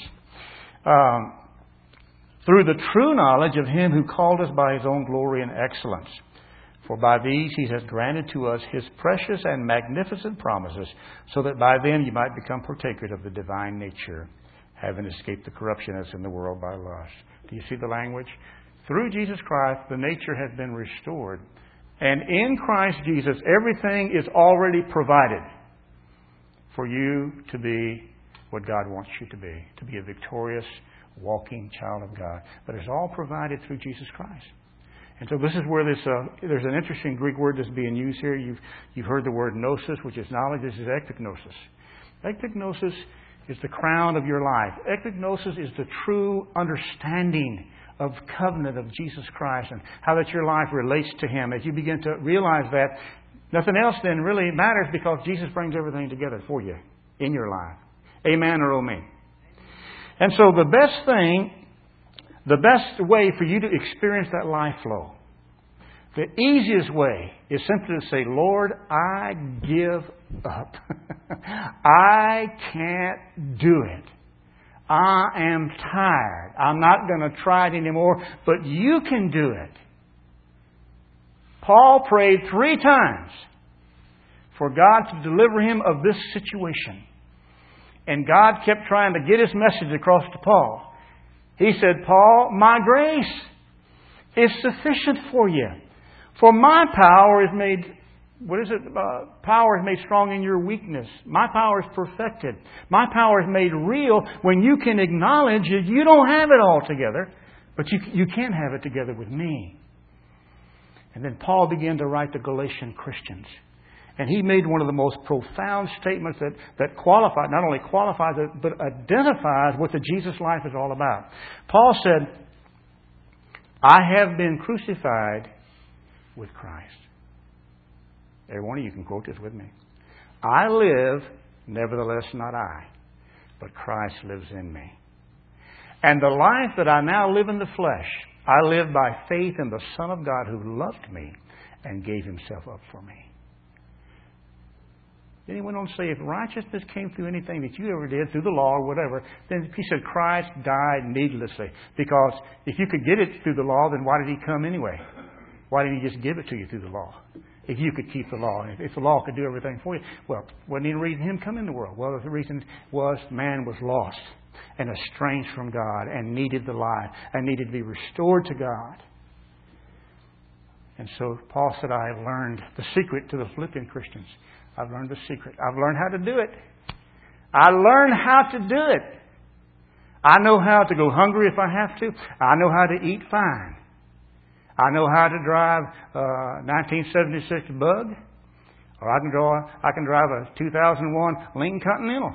Through the true knowledge of Him who called us by His own glory and excellence. For by these He has granted to us His precious and magnificent promises, so that by them you might become partakers of the divine nature, having escaped the corruption that's in the world by lust. Do you see the language? Through Jesus Christ, the nature has been restored. And in Christ Jesus, everything is already provided for you to be what God wants you to be a victorious, walking child of God. But it's all provided through Jesus Christ. And so this is where there's an interesting Greek word that's being used here. You've heard the word gnosis, which is knowledge. This is epignosis. Epignosis is the crown of your life. Epignosis is the true understanding of covenant of Jesus Christ and how that your life relates to Him. As you begin to realize that, nothing else then really matters because Jesus brings everything together for you in your life. Amen or amen. And so the best way for you to experience that life flow, the easiest way is simply to say, Lord, I give up. I can't do it. I am tired. I'm not going to try it anymore, but you can do it. Paul prayed 3 times for God to deliver him of this situation. And God kept trying to get His message across to Paul. He said, Paul, my grace is sufficient for you. For my power is made, power is made strong in your weakness. My power is perfected. My power is made real when you can acknowledge that you don't have it all together, but you can have it together with me. And then Paul began to write the Galatian Christians. And he made one of the most profound statements that qualifies, not only qualifies it, but identifies what the Jesus life is all about. Paul said, I have been crucified with Christ. Every one of you can quote this with me. I live, nevertheless not I, but Christ lives in me. And the life that I now live in the flesh, I live by faith in the Son of God who loved me and gave Himself up for me. Then he went on to say, if righteousness came through anything that you ever did, through the law or whatever, then he said Christ died needlessly. Because if you could get it through the law, then why did He come anyway? Why didn't He just give it to you through the law? If you could keep the law, if the law could do everything for you. Well, wasn't any reason Him come in the world. Well, the reason was man was lost and estranged from God and needed the life and needed to be restored to God. And so Paul said, I have learned the secret to the Philippian Christians. I've learned the secret. I've learned how to do it. I learned how to do it. I know how to go hungry if I have to. I know how to eat fine. I know how to drive a 1976 Bug. Or I can drive a 2001 Lincoln Continental.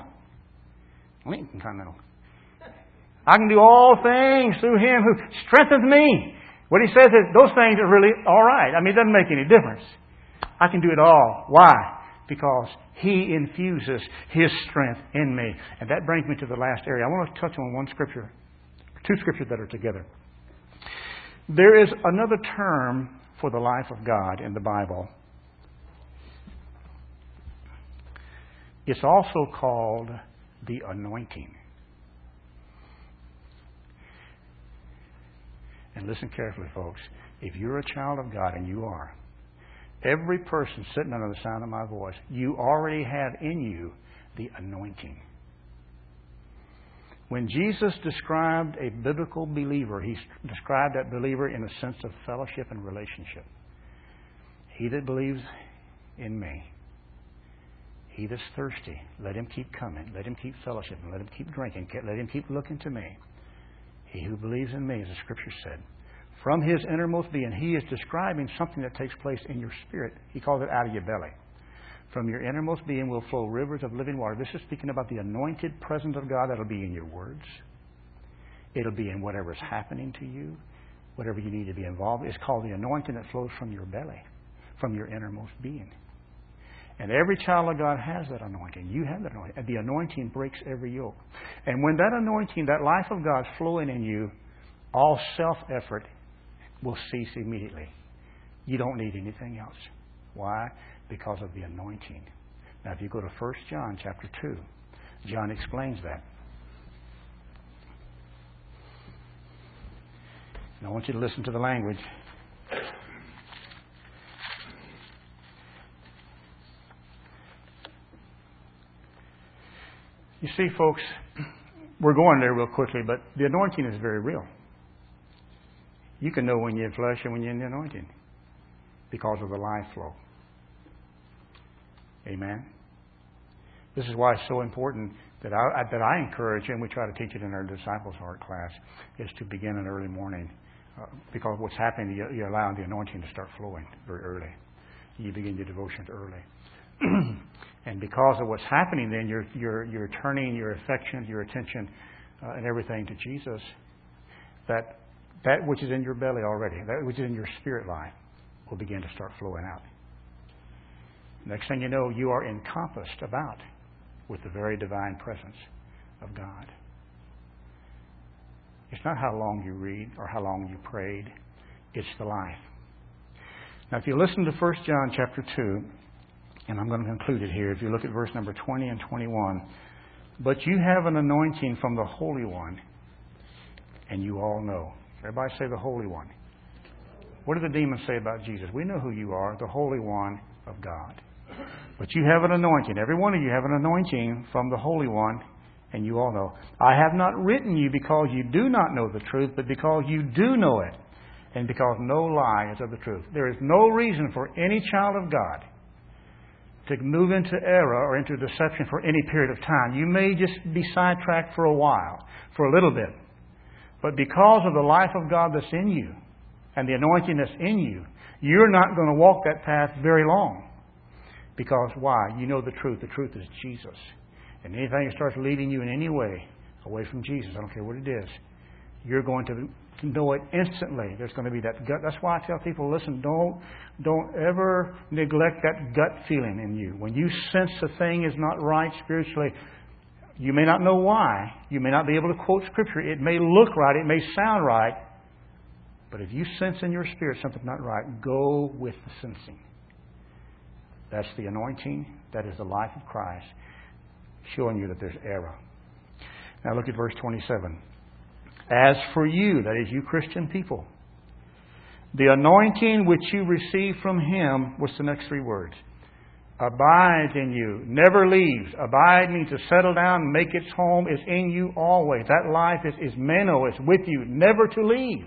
I can do all things through Him who strengthens me. What he says is those things are really all right. I mean, it doesn't make any difference. I can do it all. Why? Because He infuses His strength in me. And that brings me to the last area. I want to touch on one scripture, two scriptures that are together. There is another term for the life of God in the Bible. It's also called the anointing. And listen carefully, folks. If you're a child of God, and you are, every person sitting under the sound of my voice, you already have in you the anointing. When Jesus described a biblical believer, He described that believer in a sense of fellowship and relationship. He that believes in me, he that's thirsty, let him keep coming, let him keep fellowshipping, let him keep drinking, let him keep looking to me. He who believes in me, as the Scripture said, from his innermost being, He is describing something that takes place in your spirit. He calls it out of your belly. From your innermost being will flow rivers of living water. This is speaking about the anointed presence of God that'll be in your words. It'll be in whatever's happening to you, whatever you need to be involved in. It's called the anointing that flows from your belly, from your innermost being. And every child of God has that anointing. You have that anointing. And the anointing breaks every yoke. And when that anointing, that life of God flowing in you, all self-effort will cease immediately. You don't need anything else. Why? Because of the anointing. Now, if you go to 1 John chapter 2, John explains that. And I want you to listen to the language. You see, folks, we're going there real quickly, but the anointing is very real. You can know when you're in flesh and when you're in the anointing because of the life flow. Amen? This is why it's so important that I encourage, and we try to teach it in our Disciples' Heart class, is to begin in early morning. Because what's happening, you're allowing the anointing to start flowing very early. You begin your devotions early. And because of what's happening then, you're turning your affection, your attention, and everything to Jesus. That which is in your belly already, that which is in your spirit life, will begin to start flowing out. Next thing you know, you are encompassed about with the very divine presence of God. It's not how long you read or how long you prayed. It's the life. Now, if you listen to 1 John chapter 2, and I'm going to conclude it here. If you look at verse number 20 and 21. But you have an anointing from the Holy One, and you all know. Everybody say the Holy One. What do the demons say about Jesus? We know who you are, the Holy One of God. But you have an anointing. Every one of you have an anointing from the Holy One, and you all know. I have not written you because you do not know the truth, but because you do know it, and because no lie is of the truth. There is no reason for any child of God to move into error or into deception for any period of time. You may just be sidetracked for a while, for a little bit. But because of the life of God that's in you and the anointing that's in you, you're not going to walk that path very long. Because why? You know the truth. The truth is Jesus. And anything that starts leading you in any way away from Jesus, I don't care what it is, you're going to know it instantly. There's going to be that gut. That's why I tell people, listen, don't ever neglect that gut feeling in you. When you sense a thing is not right spiritually, you may not know why. You may not be able to quote Scripture. It may look right. It may sound right. But if you sense in your spirit something's not right, go with the sensing. That's the anointing. That is the life of Christ, showing you that there's error. Now look at verse 27. As for you, that is you Christian people, the anointing which you receive from Him, what's the next three words? Abides in you, never leaves. Abide means to settle down, make its home, is in you always. That life is meno, it's with you, never to leave.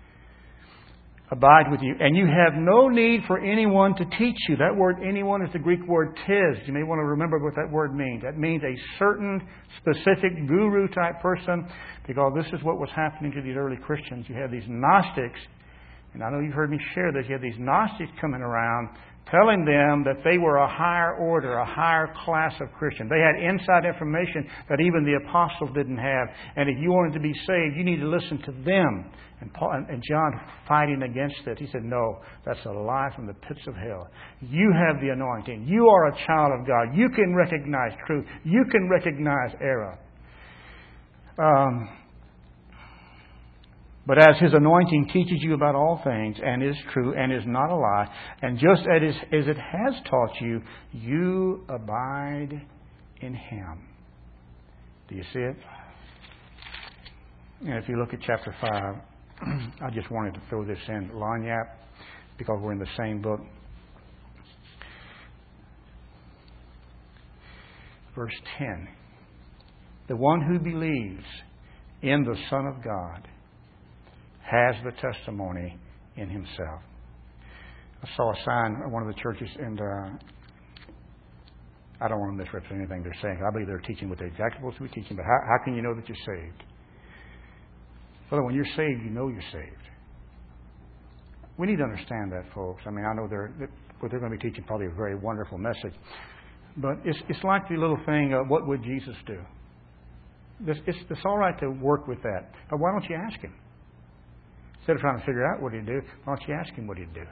Abide with you. And you have no need for anyone to teach you. That word anyone is the Greek word tis. You may want to remember what that word means. That means a certain specific guru type person, because this is what was happening to these early Christians. You had these Gnostics, And I know you've heard me share this. You had these Gnostics coming around telling them that they were a higher order, a higher class of Christian. They had inside information that even the apostles didn't have. And if you wanted to be saved, you need to listen to them. And Paul and John fighting against it. He said, no, that's a lie from the pits of hell. You have the anointing. You are a child of God. You can recognize truth. You can recognize error. But as His anointing teaches you about all things and is true and is not a lie, and just as it has taught you, you abide in Him. Do you see it? And if you look at chapter 5, I just wanted to throw this in, Lanyap, because we're in the same book. Verse 10. The one who believes in the Son of God has the testimony in himself. I saw a sign at one of the churches, and I don't want to misrepresent anything they're saying. I believe they're teaching what they're exactly supposed to be teaching, but how can you know that you're saved? Well, when you're saved, you know you're saved. We need to understand that, folks. I mean, I know what they're going to be teaching probably a very wonderful message, but it's like the little thing, what would Jesus do? It's all right to work with that, but why don't you ask Him? Instead of trying to figure out what He'd do, why don't you ask Him what He'd do?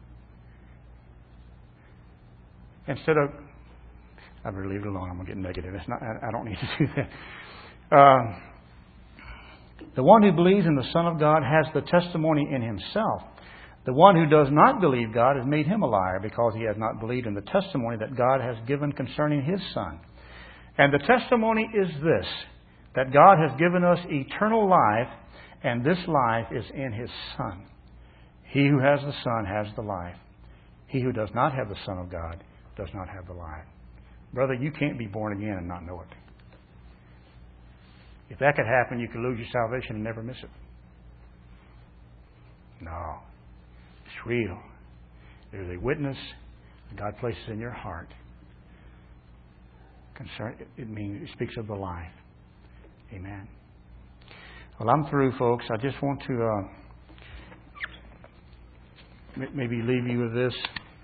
Instead of, I'd better leave it alone. I'm going to get negative. I don't need to do that. The one who believes in the Son of God has the testimony in himself. The one who does not believe God has made him a liar, because he has not believed in the testimony that God has given concerning His Son. And the testimony is this, that God has given us eternal life, and this life is in His Son. He who has the Son has the life. He who does not have the Son of God does not have the life. Brother, you can't be born again and not know it. If that could happen, you could lose your salvation and never miss it. No. It's real. There's a witness that God places in your heart. It speaks of the life. Amen. Well, I'm through, folks. I just want to maybe leave you with this.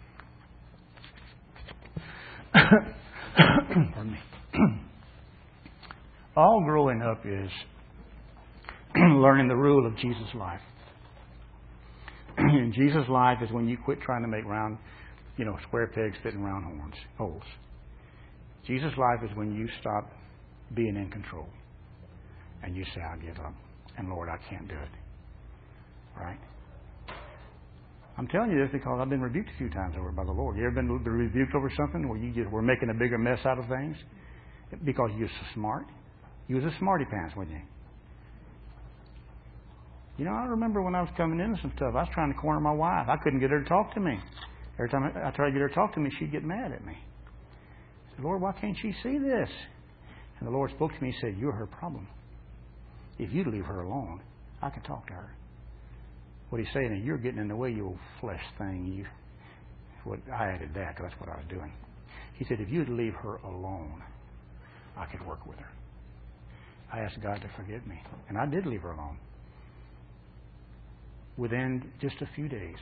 Pardon me. All growing up is learning the rule of Jesus' life. And Jesus' life is when you quit trying to make round, square pegs fit in round holes. Jesus' life is when you stop being in control. And you say, I give up. And Lord, I can't do it. Right? I'm telling you this because I've been rebuked a few times over by the Lord. You ever been rebuked over something where you just were making a bigger mess out of things? Because you're so smart. You was a smarty pants, wasn't you? I remember when I was coming into some stuff, I was trying to corner my wife. I couldn't get her to talk to me. Every time I tried to get her to talk to me, she'd get mad at me. I said, Lord, why can't she see this? And the Lord spoke to me and said, you're her problem. If you'd leave her alone, I could talk to her. What He's saying is, you're getting in the way, you old flesh thing. I added that because that's what I was doing. He said, if you'd leave her alone, I could work with her. I asked God to forgive me. And I did leave her alone. Within just a few days,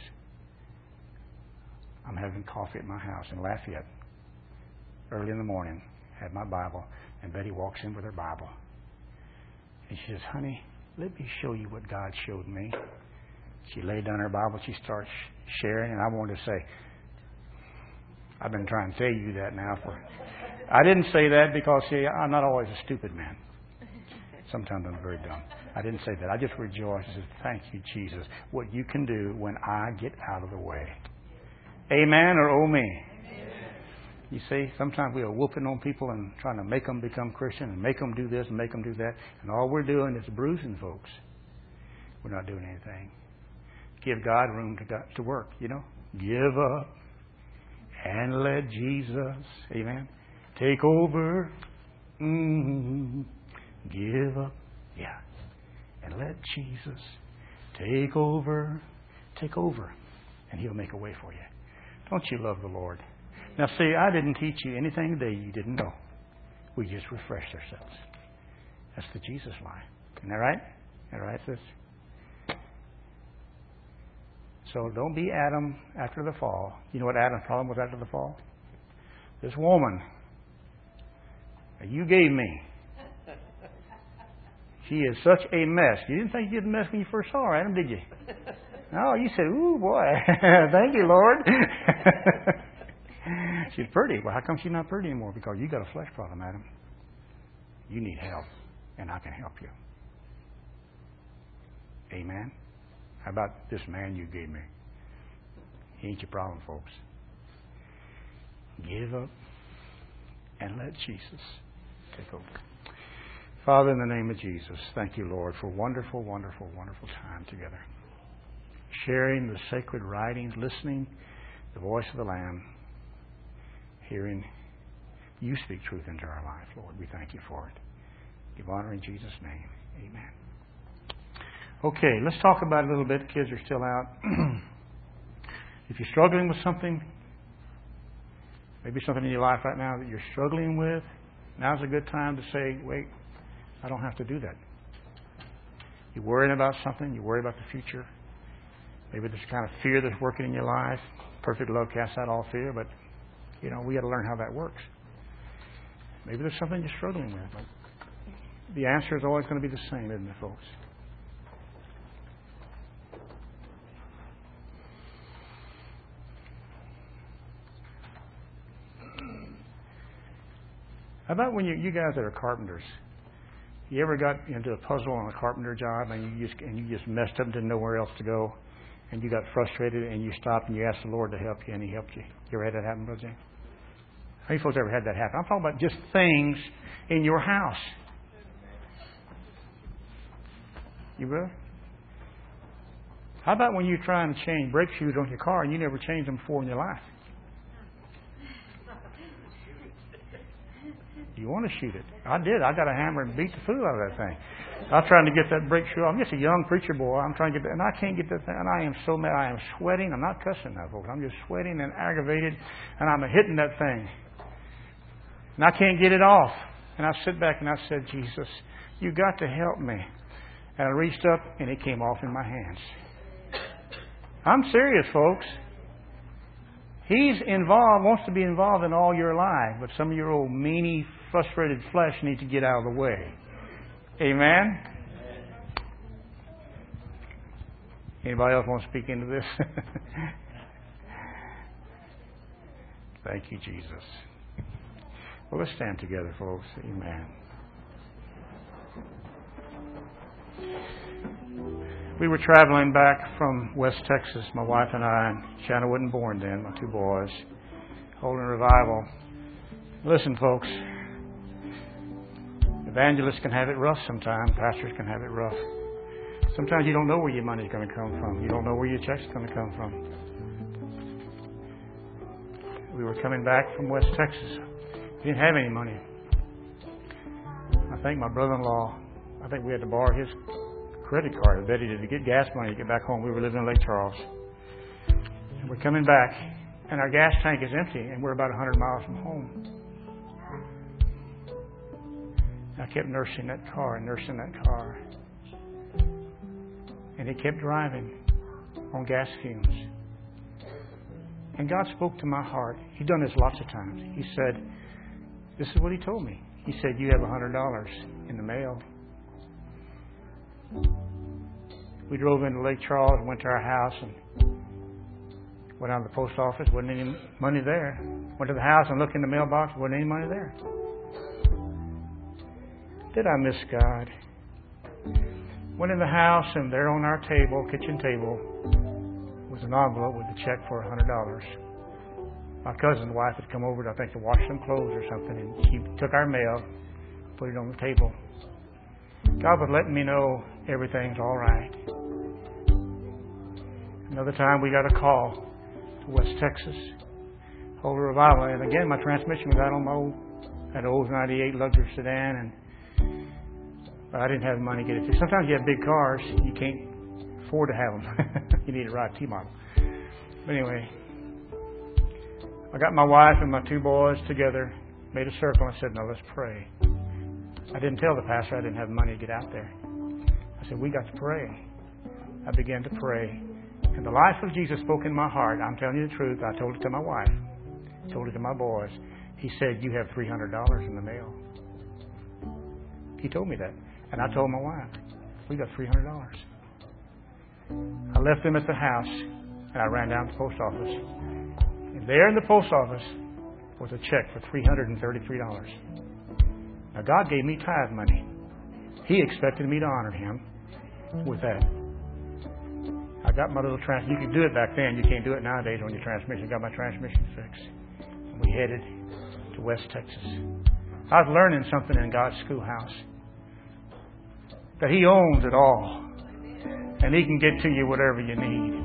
I'm having coffee at my house in Lafayette. Early in the morning, had my Bible, and Betty walks in with her Bible. And she says, honey, let me show you what God showed me. She laid down her Bible. She starts sharing, and I wanted to say, I've been trying to tell you that now. I didn't say that because, see, I'm not always a stupid man. Sometimes I'm very dumb. I didn't say that. I just rejoiced and said, thank you, Jesus, what you can do when I get out of the way. Amen or oh me? Amen. You see, sometimes we are whooping on people and trying to make them become Christian and make them do this and make them do that. And all we're doing is bruising folks. We're not doing anything. Give God room to work, Give up and let Jesus, amen, take over. Give up, yeah. And let Jesus take over. Take over. And He'll make a way for you. Don't you love the Lord? Now see, I didn't teach you anything today you didn't know. We just refreshed ourselves. That's the Jesus life. Isn't that right? Isn't that right, sis? So don't be Adam after the fall. You know what Adam's problem was after the fall? This woman that you gave me. She is such a mess. You didn't think you did a mess when you first saw her, Adam, did you? No, you said, ooh, boy. Thank you, Lord. She's pretty. Well, how come she's not pretty anymore? Because you got a flesh problem, Adam. You need help, and I can help you. Amen? How about this man you gave me? He ain't your problem, folks. Give up and let Jesus take over. Father, in the name of Jesus, thank you, Lord, for wonderful, wonderful, wonderful time together. Sharing the sacred writings, listening the voice of the Lamb, hearing you speak truth into our life, Lord. We thank you for it. Give honor in Jesus' name. Amen. Okay, let's talk about it a little bit. Kids are still out. If you're struggling with something, maybe something in your life right now that you're struggling with, now's a good time to say, wait, I don't have to do that. You're worrying about something. You worry about the future. Maybe there's kind of fear that's working in your life. Perfect love casts out all fear, but, we got to learn how that works. Maybe there's something you're struggling with, but the answer is always going to be the same, isn't it, folks? How about when you guys that are carpenters? You ever got into a puzzle on a carpenter job and you just messed up and didn't know where else to go, and you got frustrated and you stopped and you asked the Lord to help you and He helped you? You ever had that happen, Brother James? How many folks ever had that happen? I'm talking about just things in your house. You brother? How about when you're trying to change brake shoes on your car and you never changed them before in your life? You want to shoot it. I did. I got a hammer and beat the fool out of that thing. I'm trying to get that brake shoe. I'm just a young preacher boy. I'm trying to get that, and I can't get that thing. And I am so mad. I am sweating. I'm not cussing now, folks. I'm just sweating and aggravated, and I'm hitting that thing. And I can't get it off. And I sit back and I said, Jesus, you got to help me. And I reached up, and it came off in my hands. I'm serious, folks. He's involved, wants to be involved in all your life, but some of your old meanie, frustrated flesh needs to get out of the way. Amen? Anybody else want to speak into this? Thank you, Jesus. Well, let's stand together, folks. Amen. We were traveling back from West Texas, my wife and I. Shanna wasn't born then, my two boys, holding a revival. Listen, folks, evangelists can have it rough sometimes. Pastors can have it rough. Sometimes you don't know where your money's going to come from. You don't know where your check's going to come from. We were coming back from West Texas. We didn't have any money. I think my brother-in-law, we had to borrow his credit card. I bet he did to get gas money to get back home. We were living in Lake Charles. And we're coming back, and our gas tank is empty, and we're about 100 miles from home. I kept nursing that car. And it kept driving on gas fumes. And God spoke to my heart. He's done this lots of times. He said, this is what He told me. He said, you have $100 in the mail. We drove into Lake Charles, went to our house, and went down to the post office. Wasn't any money there. Went to the house and looked in the mailbox. Wasn't any money there. Did I miss God? Went in the house, and there on our table, kitchen table, was an envelope with a check for $100. My cousin's wife had come over, I think, to wash some clothes or something, and she took our mail, put it on the table. God was letting me know everything's all right. Another time we got a call to West Texas, hold a revival, and again my transmission was out on my old 98 luxury sedan, and I didn't have the money to get it fixed. Sometimes you have big cars, you can't afford to have them. You need to ride T-model. But anyway, I got my wife and my two boys together, made a circle, and I said, now let's pray. I didn't tell the pastor I didn't have money to get out there. I said, we got to pray. I began to pray. And the life of Jesus spoke in my heart. I'm telling you the truth. I told it to my wife. Told it to my boys. He said, you have $300 in the mail. He told me that. And I told my wife, we got $300. I left them at the house, and I ran down to the post office. And there in the post office was a check for $333. Now, God gave me tithe money. He expected me to honor Him with that. I got my little transmission. You could do it back then. You can't do it nowadays on your transmission. I got my transmission fixed. And we headed to West Texas. I was learning something in God's schoolhouse. That He owns it all. And He can get to you whatever you need.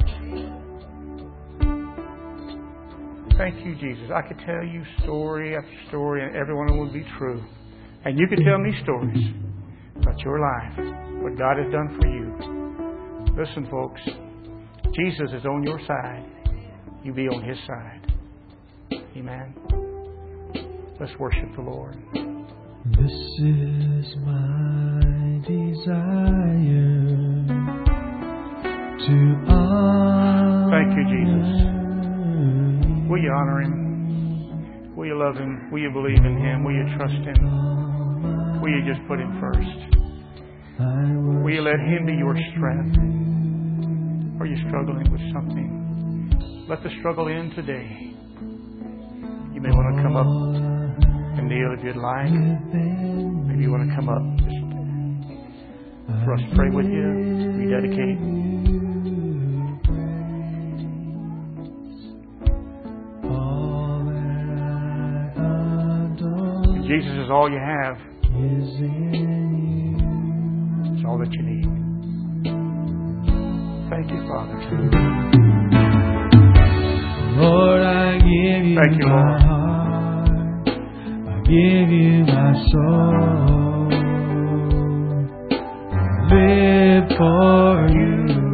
Thank you, Jesus. I could tell you story after story, and every one of them would be true. And you could tell me stories about your life, what God has done for you. Listen, folks, Jesus is on your side. You be on His side. Amen. Let's worship the Lord. This is my desire to honor. Thank you, Jesus. Will you honor Him? Will you love Him? Will you believe in Him? Will you trust Him? Will you just put Him first? Will you let Him be your strength? Are you struggling with something? Let the struggle end today. You may want to come up and kneel if you'd like. Maybe you want to come up just for us to pray with you, rededicate. Jesus is all you have. It's all that you need. Thank you, Father. Lord, I give you Thank you, my Lord. heart. I give you my soul. I live for you.